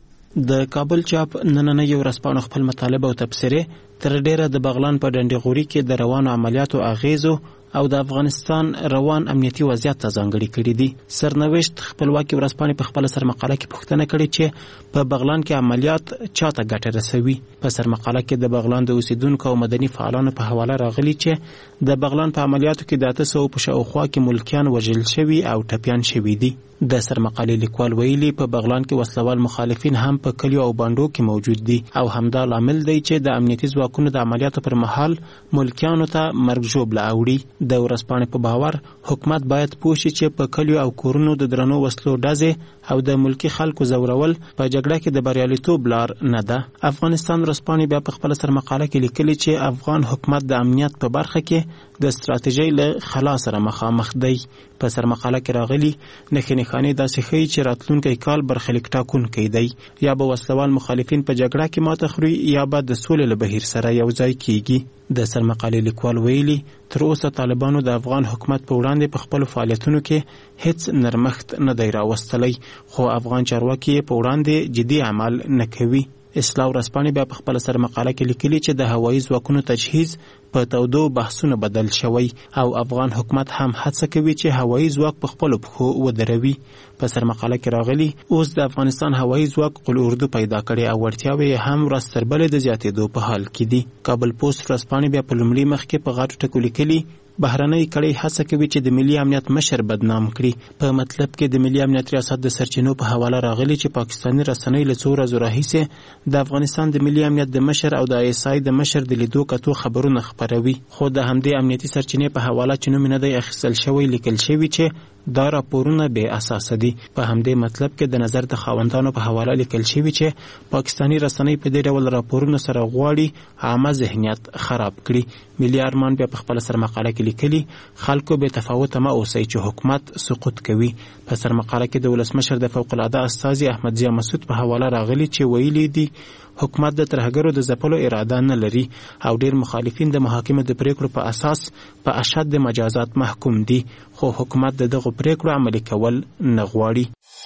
د کابل چاپ نننیو ورځپاڼو خپل مطالب او تبصرې تر ډیره د بغلان په ډنډغوري کې د روانو عملیاتو اغیزو او د افغانستان روان امنیتي وضعیت ته ځانګړي کړي دي. سرنوشت خپلواکي ورځپاڼې په خپل سرمقاله کې پوښتنه کړې چې په بغلان کې عملیات چاته ګټه رسوي. په سرمقاله کې د بغلان د اوسیدونکو او مدني فعالانو په حواله راغلي چې د بغلان په عملیاتو کې د 800 په شاوخوا کې ملکیان وژل شوي او ټپیان شوي دي. د سرمقالې لیکوال ویلي په بغلان کې وسلوال مخالفین هم په کلیو او بانډو کې موجود دي او همدا لامل دی چې د امنیتي ځواکونو د عملیاتو پر مهال ملکیانو ته مرګ ژوبله اوړي. د ورځپاڼې په باور حکومت باید پوه شي چې په کلیو او کورونو د درنو وسلو ډزې او د ملکی خلکو زورول په جګړه کې د بریالیتوب لار نه ده. افغانستان ورځپاڼې بیا په خپل سرمقاله کې لیکلي چې افغان حکومت د امنیت په برخه کې د ستراتیژۍ له خلا سره مخامخ دی. په سرمقاله کې راغلي نښانې داسې ښیي چې راتلونکی کال برخلیک ټاکونکی دی. یا به وسلوال مخالفین په جګړه کې ماته خوري یا به د سولې له بهیر سره یو ځای کیږي. د سرمقالې لیکوال ویلي تر اوسه طالبانو د افغان حکومت په وړاندې په خپل فعالیتونو کې هیڅ نرمښت نه دی راوستلی، خو افغان چارواکي په وړاندې جدي عمل نه کوي. اصلاح ورځپاڼې بیا په خپل سرمقاله کې لیکلي چې د هوایي ځواکونو تجهیز په تودو بحثونو بدل شوی او افغان حکومت هم هڅه کوي چې هوایي ځواک په خپلو پښو ودروي. په سرمقاله کې راغلي اوس د افغانستان هوایي ځواک قل اردو پیدا کړي او وړتیاوې هم ورځ تر بلې د زیاتېدو په حال کې دي. کابل پوسټ ورځپاڼې بیا په لومړي مخ کې په غاټو ټکو لیکلي بهرنۍ کړۍ هڅه کوي چې د ملي امنیت مشر بدنام کړي. په مطلب کې د ملي امنیت ریاست د سرچینو په حواله راغلي چې پاکستاني رسنۍ له څو ورځو راهیسې د افغانستان د ملي امنیت د مشر او د ISI د مشر د لیدو کتو خبرونه خپروي، خو د همدې امنیتي سرچینې په حواله چې نوم نه دی اخیستل شوی لیکل شوی چې دا راپورونه بې اساسه دي. په همدې مطلب کې د نظر د خاوندانو په حواله لیکل شوی چې پاکستاني رسنۍ په دې ډول راپورونو سره غواړي عامه ذهنیت خراب کړي. ملي ارمان بیا په خپل سرمقاله کې لیکلي خلکو بې تفاوته مه اوسئ چې حکومت سقوط کوي. په سرمقاله کې د ولسمشر د فوق العاده استازي احمد ضیا مسعود په حواله راغلي چې ویلي دي حکومت د ترهګرو د ځپلو اراده نه لري او ډیر مخالفین د محاکمې د پریکړو په اساس په اشد مجازات محکوم دي، خو حکومت دغه پریکړو عملي کول نه غواړي.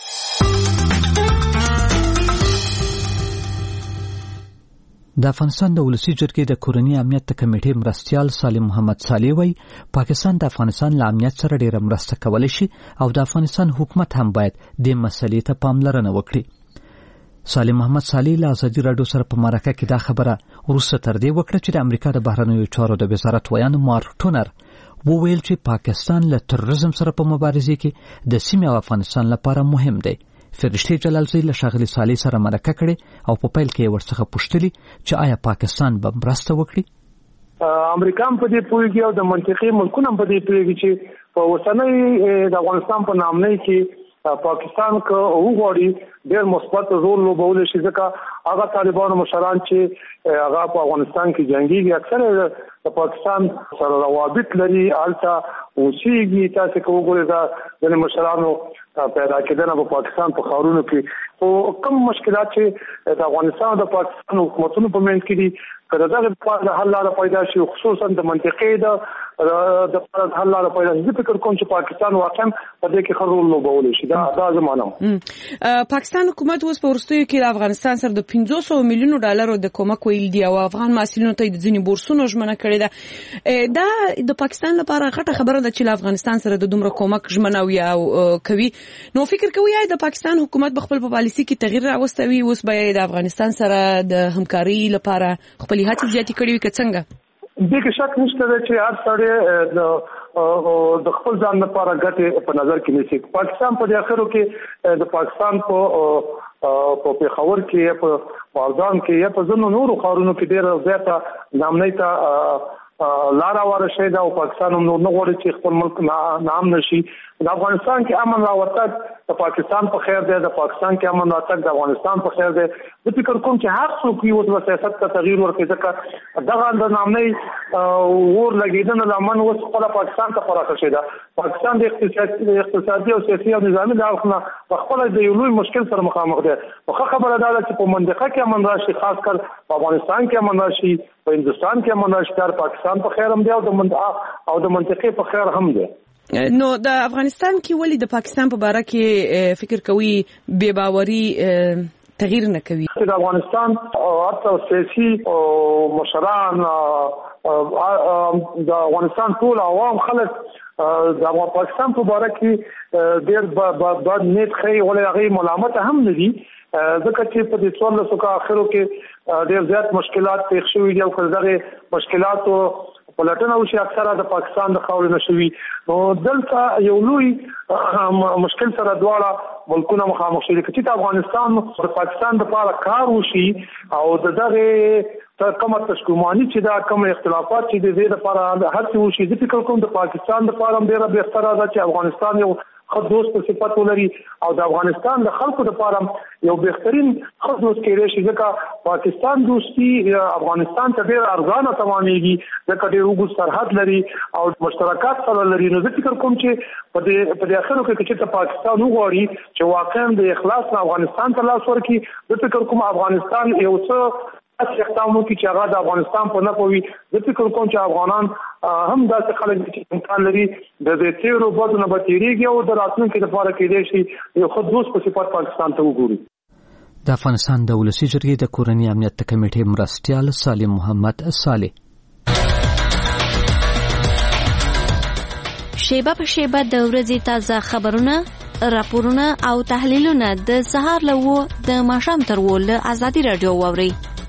د افغانستان د ولسي جرګې د کورني امنیت کمیټې مرستیال سالم محمد صالح وایي پاکستان د افغانستان له امنیت سره ډیره مرسته کولی شي او د افغانستان حکومت هم باید د مسلې ته پاملرنه وکړي. سالم محمد صالح له ازادي راډیو سره په مرکه کې دا خبره وروسته تر دې وکړه چې د امریکا د بهرنیو چارو د وزارت ویان مارک ټونر وویل چې پاکستان له تروریزم سره په مبارزه کې د سیمې او افغانستان لپاره مهم دی. فرشتي جلالزی له ښاغلي صالح سره مرکه کړې او په پیل کې ورڅخه پوښتلي چې آیا پاکستان به مرسته وکړي. امریکا هم په دې پوهیږي او د منطقي ملکونو هم په دې پوهیږي چې په اوسنۍ د افغانستان په نامنۍ کې پاکستان که وغواړي ډېر مثبت رول لوبولی شي، ځکه هغه طالبانو مشران چې هغه په افغانستان کې جنګېږي اکثره د پاکستان سره روابط لري، هلته اوسېږي. تاسې که وګورئ دا ځینې مشرانو پیدا کېدنه په پاکستان په ښارونو کې، خو کوم مشکلات چې د افغانستان او د پاکستان حکومتونو په منځ کې دي، که د دغه لپاره د حل لاره پیدا شي، خصوصا د منطقې د حل لاره پیدا شي، زه فکر کوم چې پاکستان واقعا په دې کې ښه رول لوبولی شي. دا زه منم. پاکستان حکومت اوس په وروستیو کې د افغانستان سره د 500 میلیونو ډالرو د کومک ویل دی او افغان محصلینو ته د ځینې بورسونو ژمنه کړې ده. دا د پاکستان لپاره غټه خبره ده چې افغانستان سره د دومره کومک ژمنه کوي. نو فکر کوي د پاکستان حکومت په خپل پالیسي کې تغییر راوستوي، اوس به د افغانستان سره د همکاري لپاره خپل هڅې زیاتې کړې وي که څنګه؟ دې کې شک نشته ده چې هر سړی د خپل ځان لپاره ګټې په نظر کې نیسي. پاکستان په دې اخرو کې د پاکستان په پېښور کې، په اردن کې یا په ځینو نورو ښارونو کې ډېره زیاته نامنۍ ته لاره واره شوې ده او پاکستان هم نور نه غواړي چې خپل ملک نام نشي. د افغانستان کې امن راوتګ د پاکستان په خیر دی، د پاکستان کې امن راوتګ د افغانستان په خیر دی. زه فکر کوم چې هر څوک یو د سیاست ته تغییر ورکړي، ځکه دغه د نامنۍ اور لګېدنه د امن اوس خپله پاکستان ته پراخه شوې ده. پاکستان د اقتصادي او سیاسي او نظامي د اړخ نه پخپله د یو لوی مشکل سره مخامخ دی. خو خبره دا ده چې په منطقه کې امن راشي، خاص کر په افغانستان کې امن راشي، په هندوستان کې امن راشي، دا پاکستان په خیر هم دی او د منطقې په خیر هم دی. نو د افغانستان کې ولې د پاکستان په باره کې فکر کوي بې باوري تغییر نه کوي؟ د افغانستان حتی سیاسي مشران د افغانستان ټول عوام خلک د پاکستان په باره کې ډېر بد نیت ښیي، ولې هغوی ملامته هم نه دي، ځکه چې په دې 1400 اخرو کې ډېر زیات مشکلات پېښ شوي دي او که دغه مشکلاتو پلټنه وشي اکثره د پاکستان د خاورې نه شوي. نو دلته یو لوی مشکل سره دواړه ملکونه مخامخ شوي. که چې افغانستان د پاکستان لپاره کار وشي او د دغه کومه تشکماني چې دا کوم اختلافات چې د دې لپاره هڅې وشي، زه فکر کوم د پاکستان لپاره هم ډېره بهتره ده چې افغانستان یو ښه دوست په صفت ولري او د افغانستان د خلکو لپاره یو بهترین ښه دوست کېدای شي، ځکه پاکستان دوستي افغانستان ته ډېر ارزانه تمامېږي، ځکه ډېر اوږد سرحد لري او مشترکات سره لري. نو زه فکر کوم چې په دې اخرو کې چې پاکستان وغواړي چې واقعا د اخلاص نه افغانستان ته لاس ورکړي، زه فکر کوم افغانستان یو څه اقدام وکړي چې هغه د افغانستان په نفع وي. زه فکر کوم چې افغانان هم داسې خلک چې امکان لري د دې تیرو بدو نه به تېرېږي او د راتلونکي لپاره کېدای شي یو ښه دوست په صفت پاکستان ته وګوري. د افغانستان د ولسي جرګې د کورني امنیت کمیټې مرستیال سالم محمد صالح. شیبه په شیبه د ورځې تازه خبرونه، راپورونه او تحلیلونه د سهار له 9 د ماښام تر 10 له ازادي رادیو واورئ.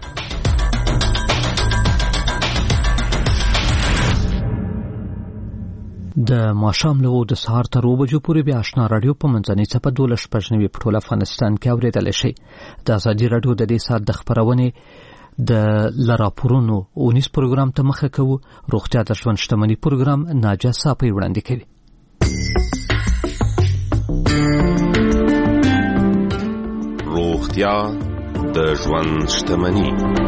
د ماښام له 9 د سهار تر 2 بجو پورې بیا آشنا رادیو په منځنۍ څپه 12.9 په ټول افغانستان کې اورېدلی شئ. د ازادي رادیو د دې ساعت د خپرونې د راپورونو اونیز پروګرام ته مخه کوو. روغتیا د ژوند شتمني پروګرام ناجه صافی وړاندې کوي. روغتیا د ژوند شتمني.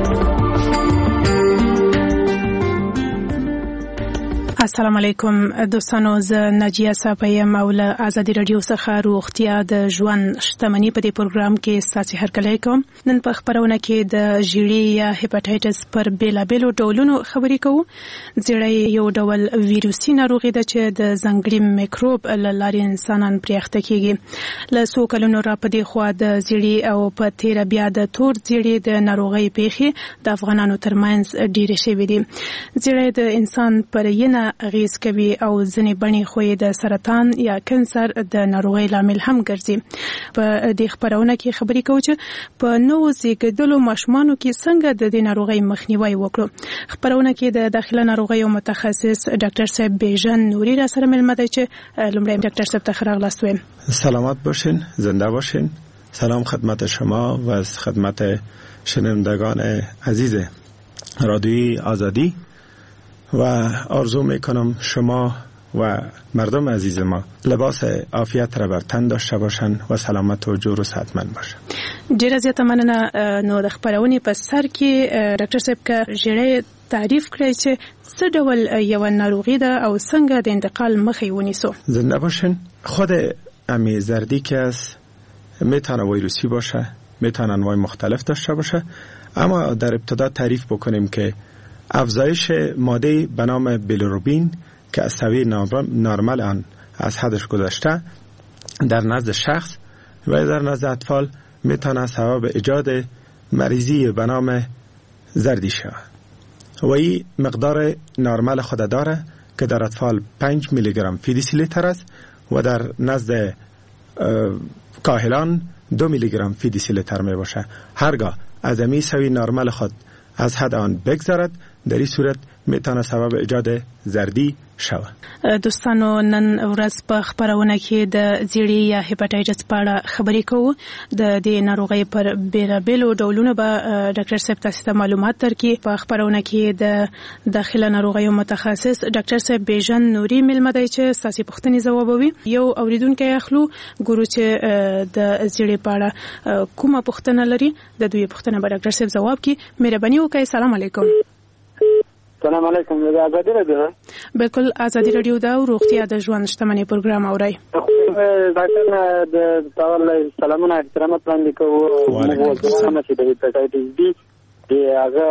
السلام علیکم دوستانو، زه ناجیه صافی یم او له ازادي رادیو څخه روغتیا د ژوند شتمني په دې پروګرام کې ستاسو هرکلی کوم. نن په خبرونه کې د ژیړې یا هپاټایټس پر بیلابیلو ډولونو خبرې کوو. ژیړی یو ډول ویروسي ناروغي ده چې د ځانګړي میکروب له لارې انسانان پرې اخته کیږي. له څو کلونو را په دې خوا د ژیړې او په تیره بیا د تور ژیړې د ناروغۍ پیښې د افغانانو ترمنځ ډېرې شوې دي. ژیړی د انسان پر ینه اغیز کوي او ځینې بڼې خو یې د سرطان یا کینسر د ناروغۍ لامل هم ګرځي. په دې خبرونه کې خبرې کوو چې په نوو زیږیدلو ماشومانو کې څنګه د دې ناروغۍ مخنیوی وکړو. خبرونه کې د داخله ناروغیو متخصص ډاکټر صاحب بیژن نوری را سره ملمه دی چې لومړی ډاکټر صاحب ته ښه راغلاست وایم. سلامت باشین، زنده باشین. سلام خدمت شما و از خدمت شنوندگان عزیز رادیوی آزادی و آرزو میکنم شما و مردم عزیز ما لباس عافیت را بر تن داشته باشند و سلامت و جور و صحتمند باشند. ډیره زیاته مننه. نو د خبرونې په سر کې ډاکټر صاحب کا ژړې تعریف کړی چې څه ډول یو ناروغي ده او څنګه د انتقال مخه ونیسو. زنده باشین. خود امی زردی که است میتونه ویروسی باشه، میتونه انواع مختلف داشته باشه، اما در ابتدا تعریف بکنیم که افزایش ماده به نام بیلیروبین که از سویه نرمال آن از حدش گذشته در نزد شخص و در نزد اطفال میتونه سبب ایجاد مریضی به نام زردی شود و این مقدار نرمال خود داره که در اطفال 5 میلی گرم فی دسیلیتر است و در نزد کاهلان 2 میلی گرم فی دسیلیتر می باشه. هرگاه از امی سوی نرمال خود از حد آن بگذرد در این صورت میتونه سبب ایجاد زردی شود. دوستانو نن ورځ په خبرونه کې د زیړی یا هپاتایټس په اړه خبرې کوو. د دې ناروغۍ پر بیلابیلو ډولونو به ډاکټر صاحب تاسو ته معلومات درکړي. په خبرونه کې د داخله ناروغیو متخصص ډاکټر صاحب بیژن نوري ملمه دی چې تاسو پوښتنې ځوابوي. یو اوریدونکو اخلو ګورو چې د زیړی په اړه کومه پوښتنه لري. د دوی پوښتنه به ډاکټر صاحب ځواب کړي. مهرباني وکړئ. سلام علیکم. سلام علیکم. د آزادی رادیو بالکل آزادی رادیو دا روغتیا د ژوند شتمنۍ پروګرام اوري. ډاکټر د تاسو سلامونه احترامات وړاندې کوو. موږ چې د هپاتایټس بی دی هغه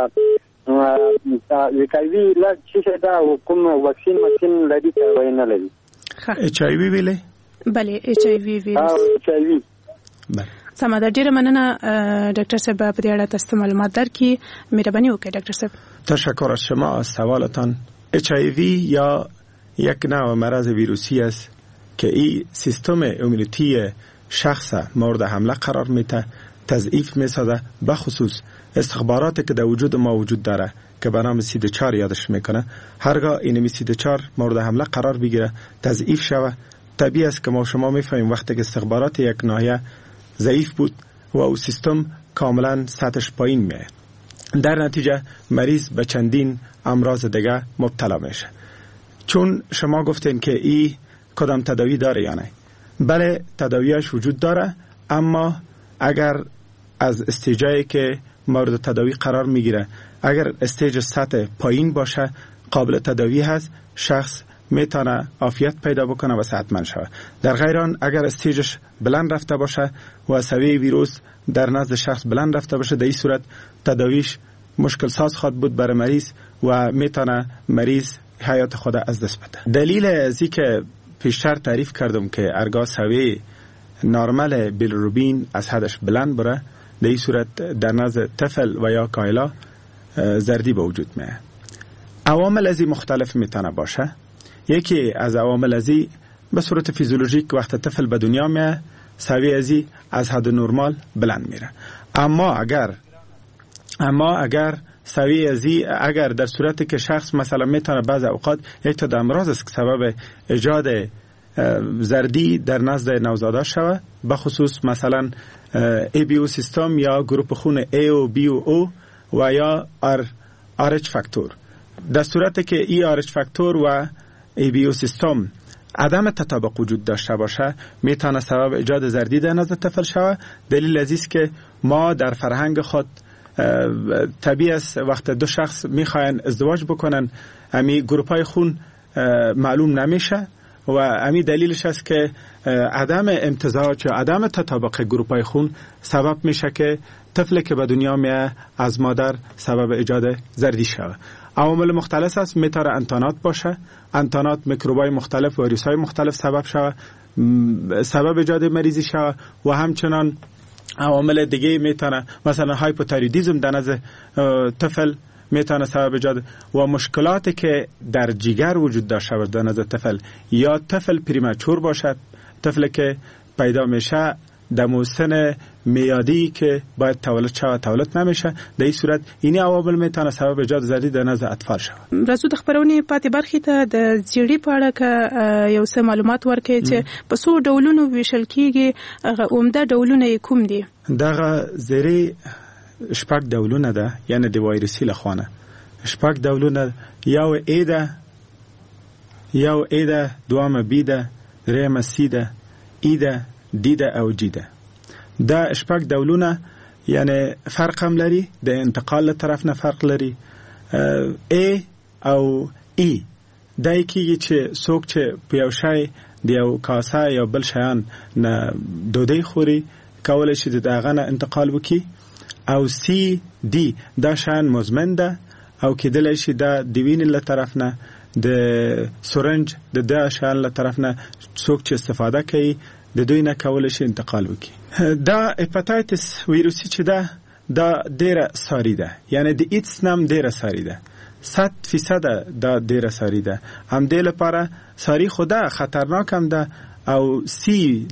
وکایوي لا چې دا کوم واکسین لري چې وینه لري. ایچ آی وی ویلې؟ بله ایچ آی وی ویروس. ایچ آی وی. سمه ده. ډیره مننه ډاکټر صاحب په دې اړه تاسو معلومات درکړي. مهرباني وکړئ ډاکټر صاحب. تشکر از شما از سوالتان. HIV یا یک نوع مرض ویروسی است که این سیستم ایمنیتی شخص مورد حمله قرار میده، تضعیف میسازه، بخصوص استخباراتی که در وجود ما وجود داره که به نام CD4 یادش میکنه. هرگاه این CD4 مورد حمله قرار بگیره تضعیف شوه، طبیعی است که ما شما میفهمیم وقتی که استخبارات یک ناحیه ضعیف بود و او سیستم کاملا سطحش پایین میه، در نتیجه مریض به چندین امراض دیگه مبتلا میشه. چون شما گفتین که این کدام تداوی داره یا نه؟ بله تداویش وجود داره، اما اگر از استیجایی که مورد تداوی قرار میگیره اگر استیج سطح پایین باشه قابل تداوی هست، شخص میتونه عافیت پیدا بکنه و صحتمند شود. در غیر آن اگر استیجش بلند رفته باشه و سویه ویروس در نزد شخص بلند رفته باشه، در این صورت تداویش مشکل ساز خواهد بود برای مریض و میتونه مریض حیات خود از دست بده. دلیل از این که پیشتر تعریف کردم که هرگاه سویه نرمال بیلیروبین از حدش بلند بره، در این صورت در نزد طفل و یا کایلا زردی به وجود میاد. عوامل ازی مختلف میتونه باشه. یکی از عوامل ازی به صورت فیزیولوژیک وقت طفل به دنیا میاد سویه ازی از حد نرمال بلند میره. اما اگر سویه ازی اگر در صورتی که شخص مثلا میتونه بعض اوقات یک تا امراض است که سبب ایجاد زردی در نزد نوزاده شوه، بخصوص مثلا ABO سیستم یا گروپ خون A و B و O و یا RH فاکتور. در صورتی که این RH فاکتور و ABO سیستم عدم تطابق وجود داشته باشه میتونه سبب ایجاد زردی در نزد طفل شوه. دلیل از است که ما در فرهنگ خود طبیعی است وقت دو شخص میخواین ازدواج بکنن امی گروپای خون معلوم نمیشه و امی دلیلش است که عدم امتزاج و عدم تطابق گروپای خون سبب میشه که طفلی که به دنیا میاد از مادر سبب ایجاد زردی شود. عوامل مختلف است، میتونه انتانات باشه، انتانات میکروبای مختلف و ویروسای مختلف سبب شود، سبب ایجاد مریضی شود و همچنان عوامل دیگه میتونه مثلا هایپوتایرویدیسم در نزد طفل میتونه سبب ایجاد و مشکلاتی که در جگر وجود داشته باشه در نزد طفل یا طفل پریمچور باشه، طفلی که پیدا میشه در موسن میادی که باید تولد شود تولد نمیشه. در این صورت این عوامل میتونه سبب ایجاد زردی در نزد اطفال شود. راځو د خبرونې پاتې برخې ته د زیړي په اړه که یو څه معلومات ورکړي چې په څو ډولونو ویشل کیږي، هغه عمده ډولونه یې کوم دي؟ دغه زیړي شپږ ډولونه ده، یعنی د وایرسي لخوانه شپږ ډولونه، یو ای ده، یو ای ده، دوامه بی ده، درېمه سی ده، ای ده، دی ده او جی ده. دا شپږ ډولونه یعنی فرق هم لري، د انتقال له طرف نه فرق لري. ای او ای دای کیږي چې څوک چې په یو شی د یو کاسه یا بل شیان نه ډوډۍ خوري کولی شي دغه نه انتقال وکړي. او سی دی دا شیان مزمن ده او کېدلی شي دا د وینې له طرف نه د سورنج د دا شیان له طرف نه څوک چې استفاده کوي د دوی نه کولی شي انتقال وکړي. دا هپاتایتس ویروسي چې ده دا ډیره ساري ده، یعنی د ایدز نام ډیره ساري ده، 100% دا ډیره ساري ده. هم دې لپاره ساري خو ده خطرناک هم ده. او سی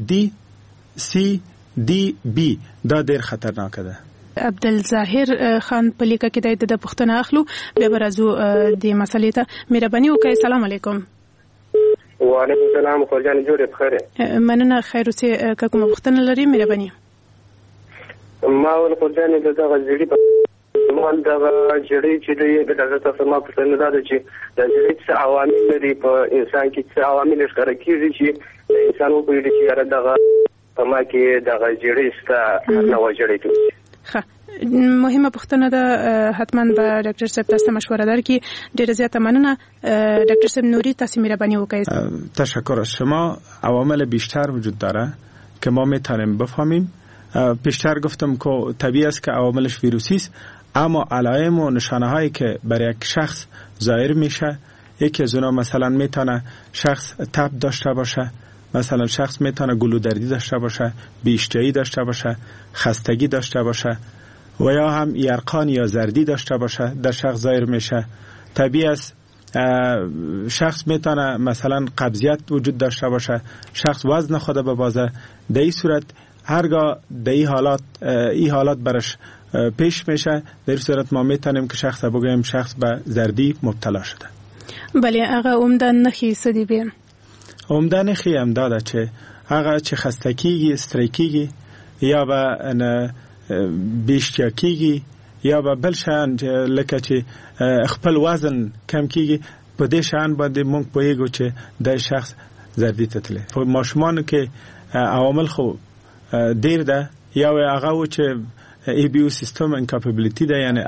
دی بی دا ډیر خطرناک ده. عبدالظاهر خان په لیکه کې د پښتنه اخلو بیا برازو د مسلې ته. مهرباني وکړئ. السلام علیکم. وعلیکم السلام. خورجان جوړ بخیر. مننه. خیر اوسې. که کومه پوښتنه لرئ مهرباني. ما ول خورجان دغه زړی په مال دغه جړې چې د دغه تاسو ما پوښتنه ده چې د جړې څه عوامل لري په انسان کې، څه عوامل ښکاره کیږي چې انسان وګوري چې دغه په ما کې دغه جړې ست نه وجړې کوي. مهمه پوښتنه ده، حتما به ډاکټر صاحب تاسو مشوره درکړي. ډیره زیاته مننه. ډاکټر صاحب نوری تاسو مهربانی وکړئ. تشکر از شما. عوامل بیشتر وجود داره که ما میتونیم بفهمیم. پیشتر گفتم که طبیعی است که عواملش ویروسی است، اما علائم و نشانه هایی که برای یک شخص ظاهر میشه، یکی از اونها مثلا میتونه شخص تب داشته باشه، مثلا شخص میتونه گلودردی داشته باشه، بیشتری داشته باشه، خستگی داشته باشه و یا هم یرقان یا زردی داشته باشه در شخص ظاهر میشه. طبیعی است شخص میتونه مثلا قبضیت وجود داشته باشه، شخص وزن خود ببازه. در این صورت هرگاه در این حالات برش پیش میشه، در صورت ما میتونیم که شخص بگویم شخص به زردی مبتلا شده. بله. هغه عمده نخی سدی بیم؟ عمده نخی هم داده چې هغه چې خستگی استریکیگی یا به بیشتیا کیگی یا به بل شان لکه چې خپل وزن کم کیگی، په دې شان باندې مونږ پوهیږو چې د شخص زردی ته تللی. په ماشومانو کې عوامل خو ډیر ده. یا هغه و چې ای بیو سیستم انکاپابیلیتی ده، یعنی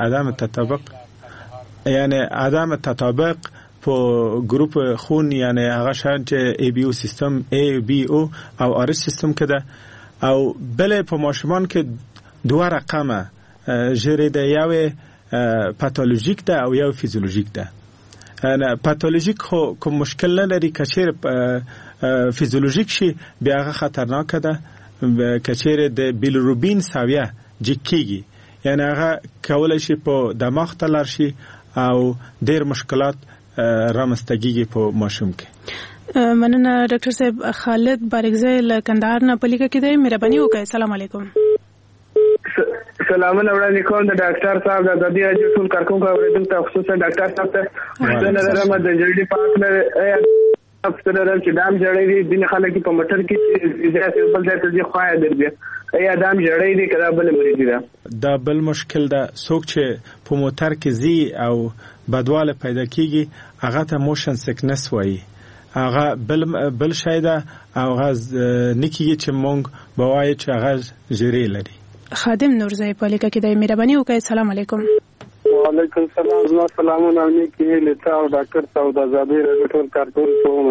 عدم تطابق په گروپ خون، یعنی هغه شان چې ای بیو سیستم ای بی او آر سیستم کې ده. او بله په ماشومان کې دوه رقمه ژری ده، یو پاتولوژیک ده او یو فیزیولوژیک ده. پاتولوژیک خو کوم مشکل نه لري، کچیر فیزیولوژیک شي بیا هغه خطرناک ده. کچیر د بیلیروبین ساویه جکیږي، یعنی هغه کولای شي په دماغ ته لاړ شي او ډیر مشکلات رامستګیږي په ماشوم کې. مننه ډاکټر صاحب. خالد بارګزی له کندهار نه په لیکه کې دی. مهرباني وکړئ. السلام علیکم. سلامونه وړاندې کوم د ډاکټر صاحب د دې اجازه ټول کارکونکو اوریدل ته، خصوصا ډاکټر صاحب ته د لرمه د جلدی پاک نه افسر چې دام جوړې دي. دین خلک په موټر کې چې بل ځای ته ځي خوای درځي، ای دام جوړې دي کله بل مریض ده. دا بل مشکل ده. څوک چې په موټر کې زی او بدواله پیدا کیږي هغه ته موشن سکنس وایي. هغه بل شی ده او هغه نکیږي چې مونږ بوای چې هغه جری لري. خادم نورزی په لیکه کې دی. مهرباني وکړئ. السلام علیکم. وعلیکم السلام. سلامونه علیکم لته او ډاکټر صاحب د آزادۍ رادیو ټول کارکون کوم.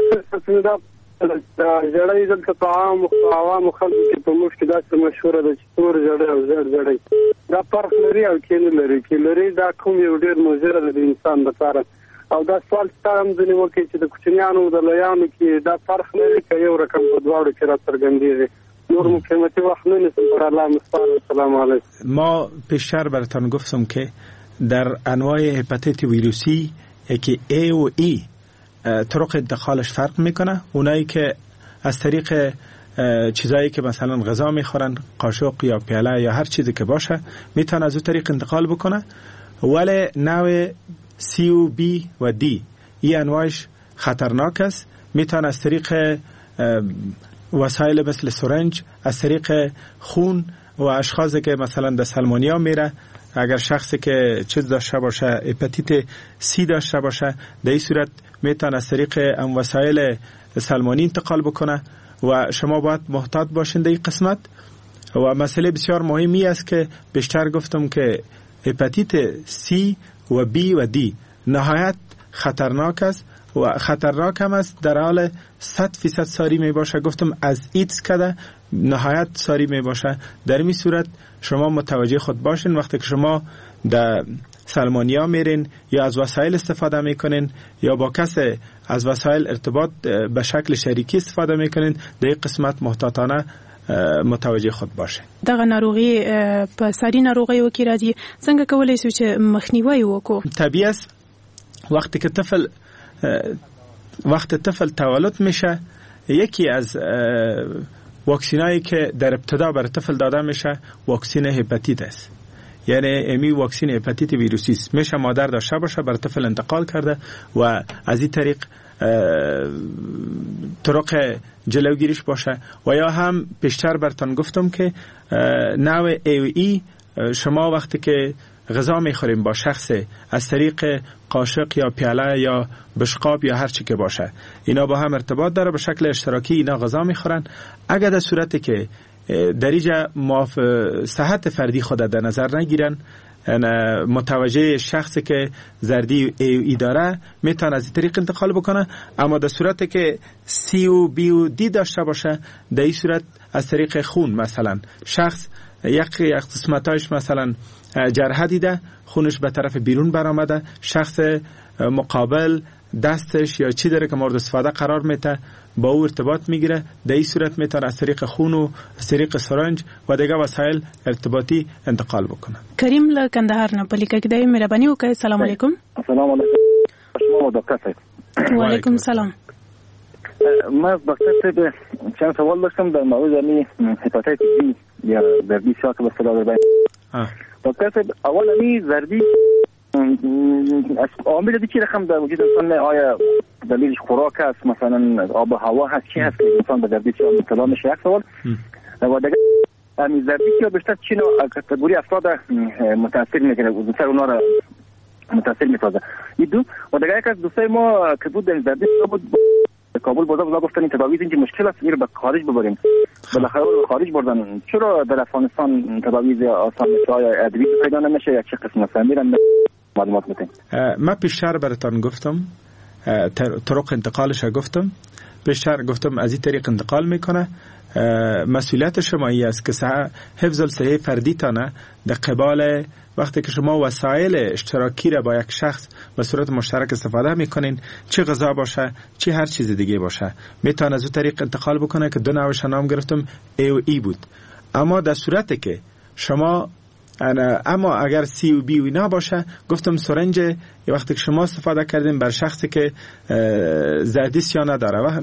دا جړې دلته په عوام خلکو کې په مشکلات مشهور ده چې تور جړې او زړ جړې دا فرق لري او کې نه لري. کې لري دا کوم یو ډیر مضر ده د انسان لپاره. او دا سوال ستاسو ځنې وکړي چې د کوچنیانو د لویانو کې دا فرق لري که یو رقم په دواړو کې را څرګندېږي. نور مکمتی وقت نمیسیم پر الله مستعان. السلام علیکم. ما پیشتر براتون گفتم که در انواع هپاتیت ویروسی که A و E طرق انتقالش فرق میکنه. اونایی که از طریق چیزایی که مثلا غذا میخورن، قاشق یا پیاله یا هر چیزی که باشه میتونه از اون طریق انتقال بکنه. ولی نوع C و B و D این انواعش خطرناک است. میتونه از طریق وسایل مثل سرنج، از طریق خون و اشخاصی که مثلا در سلمونیا میره، اگر شخصی که چیز داشته باشه، هپاتیت C داشته باشه، در این صورت میتونه از طریق ام وسایل سلمونی انتقال بکنه و شما باید محتاط باشین در این قسمت. و مسئله بسیار مهمی است که بیشتر گفتم که هپاتیت C و B و D نهایت خطرناک است و خطرناک هم است، در حال 100% ساری می باشه. گفتم از ایدز کده نهایت ساری می باشه. در این صورت شما متوجه خود باشین وقتی که شما در سلمونیا میرین یا از وسایل استفاده میکنین یا با کسی از وسایل ارتباط به شکل شریکی استفاده میکنین، در این قسمت محتاطانه متوجه خود باشه. دغه ناروغي په ساري ناروغي وکي راځي، څنګه کولای شو چې مخنیوي وکړو؟ طبیعي است وقتی طفل تولد میشه، یکی از واکسینایی که در ابتدا بر طفل داده میشه واکسین هپاتیت است. یعنی امی واکسین هپاتیت ویروسی است، میشه مادر داشته باشه بر طفل انتقال کرده و از این طریق طرق جلوگیریش باشه. و یا هم پیشتر برتان گفتم که نوع ای شما وقتی که غذا میخوریم با شخص از طریق قاشق یا پیاله یا بشقاب یا هر چی که باشه، اینا با هم ارتباط داره، به شکل اشتراکی اینا غذا میخورن. اگر در صورتی که در اینجا صحت فردی خود در نظر نگیرن، متوجه شخصی که زردی ای داره میتونه از این طریق انتقال بکنه. اما در صورتی که C و B و D داشته باشه، در این صورت از طریق خون مثلا شخص یک قسمتایش مثلا جرحه دیده، خونش به طرف بیرون برآمده، شخص مقابل دستش یا چی داره که مورد استفاده قرار میده با او ارتباط میگیره، در این صورت میتونه از طریق خون و از طریق سرنج و دیگه وسایل ارتباطی انتقال بکنه. کریم له کندهار نه پلیکه کدی مهرباني وکړئ. سلام علیکم. السلام علیکم. شما دکتر صاحب. و علیکم السلام. ما دکتر صاحب چند سوال داشتم در مورد هپاتیت بی یا زردی شاک به اصطلاح در دکتر صاحب. اولا زردی عامل دیگه رقم در وجود انسان آیا دلیلش خوراک است، مثلا آب و هوا هست، چی هست که انسان به زردی مبتلا میشه؟ یک سوال. و دیگه همین زردی که بیشتر چی نوع کاتگوری افراد متاثر میکنه، بیشتر اونا را متاثر میسازه؟ این دو. و دیگه یک از دوستای ما که بود در زردی بود کابل بازار گفتن این تداوی اینجا مشکل است، این رو به خارج ببریم. بالاخره به خارج بردن. چرا در افغانستان تداوی آسان میشه؟ آیا ادویه پیدا نمیشه یا چه قسم است؟ میرن معلومات میدین. من پیشتر براتون گفتم طرق انتقالش گفتم، پیشتر گفتم از این طریق انتقال میکنه. مسئولیت شما است که حفظ الصحه فردی تانه در قبال وقتی که شما وسایل اشتراکی را با یک شخص به صورت مشترک استفاده میکنین، چه غذا باشه چه هر چیز دیگه باشه، میتونه از اون طریق انتقال بکنه که دو نوعش نام گرفتم ای و ای بود. اما در صورتی که شما اما اگر سی و بی و اینا باشه، گفتم سرنج وقتی که شما استفاده کردین بر شخصی که زردیس یا نداره و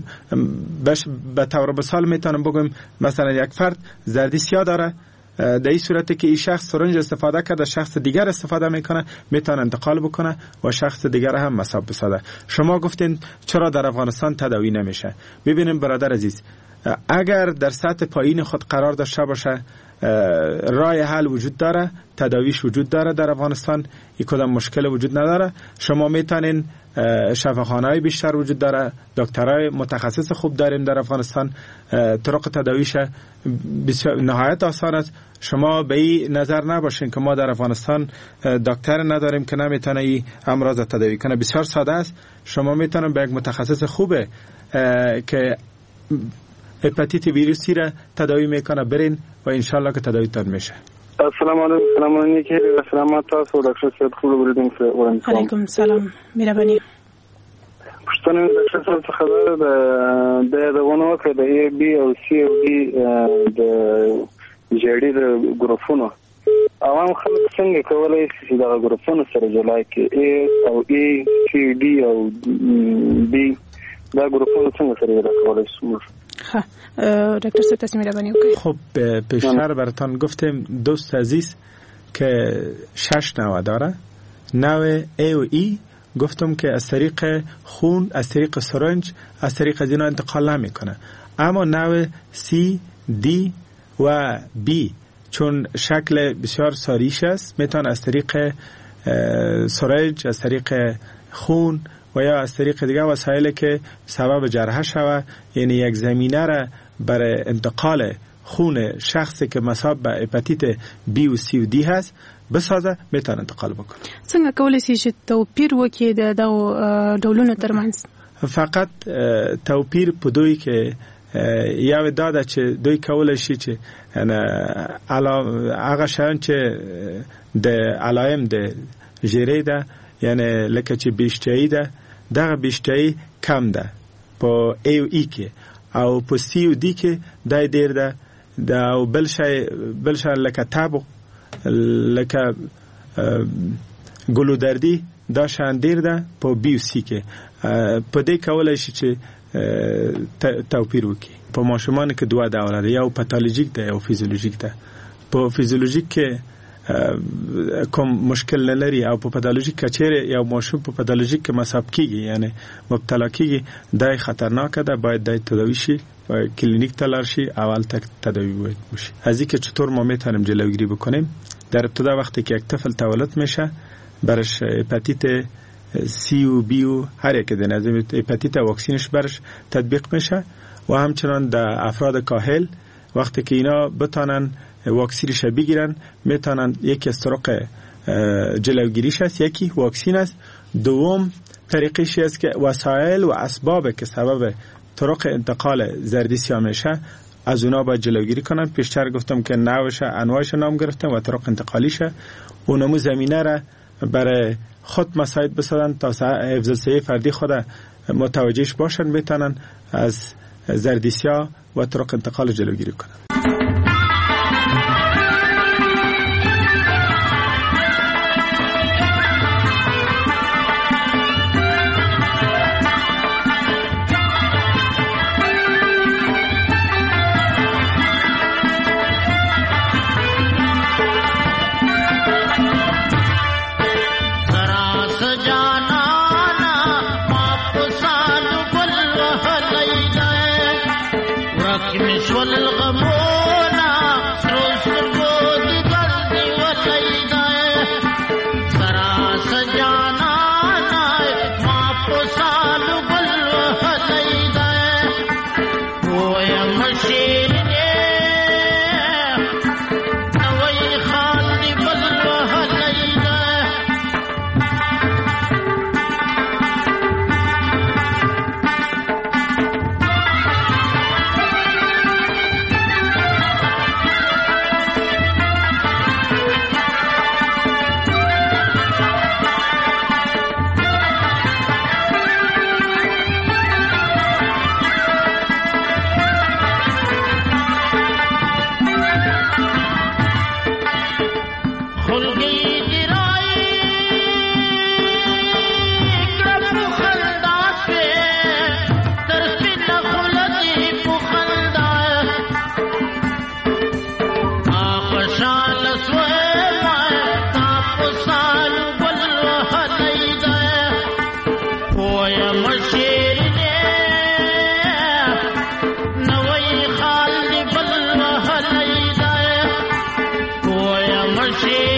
به طور مثال میتونم بگم مثلا یک فرد زردیس یا داره، در این صورتی که این شخص سرنج استفاده کرده شخص دیگر استفاده میکنه، میتونه انتقال بکنه و شخص دیگر هم مصاب بسازه. شما گفتین چرا در افغانستان تداوی نمیشه؟ ببینیم برادر عزیز، اگر در سطح پایین خود قرار داشته باشه راه حل وجود داره، تداویش وجود داره در افغانستان، یک کدام مشکل وجود نداره. شما میتونین شفاخانه‌های بیشتر وجود داره، دکترای متخصص خوب داریم در افغانستان، طرق تداویش نهایت آسان است. شما به این نظر نباشین که ما در افغانستان دکتر نداریم که نمیتونه این امراض تداوی کنه، بسیار ساده است. شما میتونین به یک متخصص خوبه که هپاتیت ویروسی را تداوی میکنه برین و انشالله که تداویتان میشه. السلام علیکم. سلام علیکم. سلامات تاسو ډاکټر صاحب خو ولیدم ورته. علیکم السلام. مهرباني. پښتنه ډاکټر صاحب څخه د دغونو کې د ای بی او سی او ډي د جړې د ګروپونو عوام خلک څنګه کولای شي چې دا ګروپونه سره جلا کړي؟ ای او ای سی ډي او بی دا ګروپونه څنګه سره جلا کولای شي؟ دکتر صاحب تصمیم مهربانی وکړئ. خب پیشتر براتان گفتیم دوست عزیز که 6 نوع داره. نوع A و E گفتم که از طریق خون، از طریق سرنج، از طریق از اینا انتقال نمیکنه. اما نوع C، D و B چون شکل بسیار ساریش است میتونه از طریق سرنج، از طریق خون و یا از طریق دیگه وسایلی که سبب جرحه شوه، یعنی یک زمینه را برای انتقال خون شخصی که مصاب به هپاتیت B و C و D هست بسازه، میتونه انتقال بکنه. څنګه کولی شي چې توپیر وکړي د ډولونو ترمنځ؟ فقط توپیر په دوی کې یو داده چې دوی کولی شي چې هغه شیان چې د علائم د ژیرې ده، یعنی لکه چې بیشتایی ده، دغه بیشتایی کم ده په A و E کې، او په C و D کې دای ډیر ده. او بل شی لکه تب، لکه ګلودردی، دا شان ډیر ده په B و C کې. په دې کولی شي چې توپیر وکړي. په ماشومان کې دوه ډوله ده، یو پاتولوژیک ده او فیزیولوژیک ده. په فیزیولوژیک کې کوم مشکل نه لري، او په پاتولوژیک کې چیرې یو ماشوم په پاتولوژیک کې مصاب کیږي، یعنی مبتلا کیږي، دا خطرناکه ده، باید دا تداوی شي و کلینیک ته لاړ شي، اول تک تداوی بشه. از اینکه چطور ما میتونیم جلوگیری بکنیم، در ابتدا وقتی که یک طفل تولد میشه برش هپاتیت C و B و هر یک از هپاتیت واکسینش برش تطبیق میشه، و همچنان در افراد کاهل وقتی که اینا بتانن واکسینش بگیرن، میتونن یکی از طرق جلوگیریش است، یکی واکسین است. دوم طریقش است که وسایل و اسباب که سبب طرق انتقال زردیسیا میشه از اونا باید جلوگیری کنن. پیشتر گفتم که نوعش، انواعش نام گرفتم و طرق انتقالیشه. اونمو زمینه را برای خود مساعد بسازن تا حفظ الصحه فردی خود متوجهش باشن، میتونن از زردیسیا و طرق انتقال جلوگیری کنن. She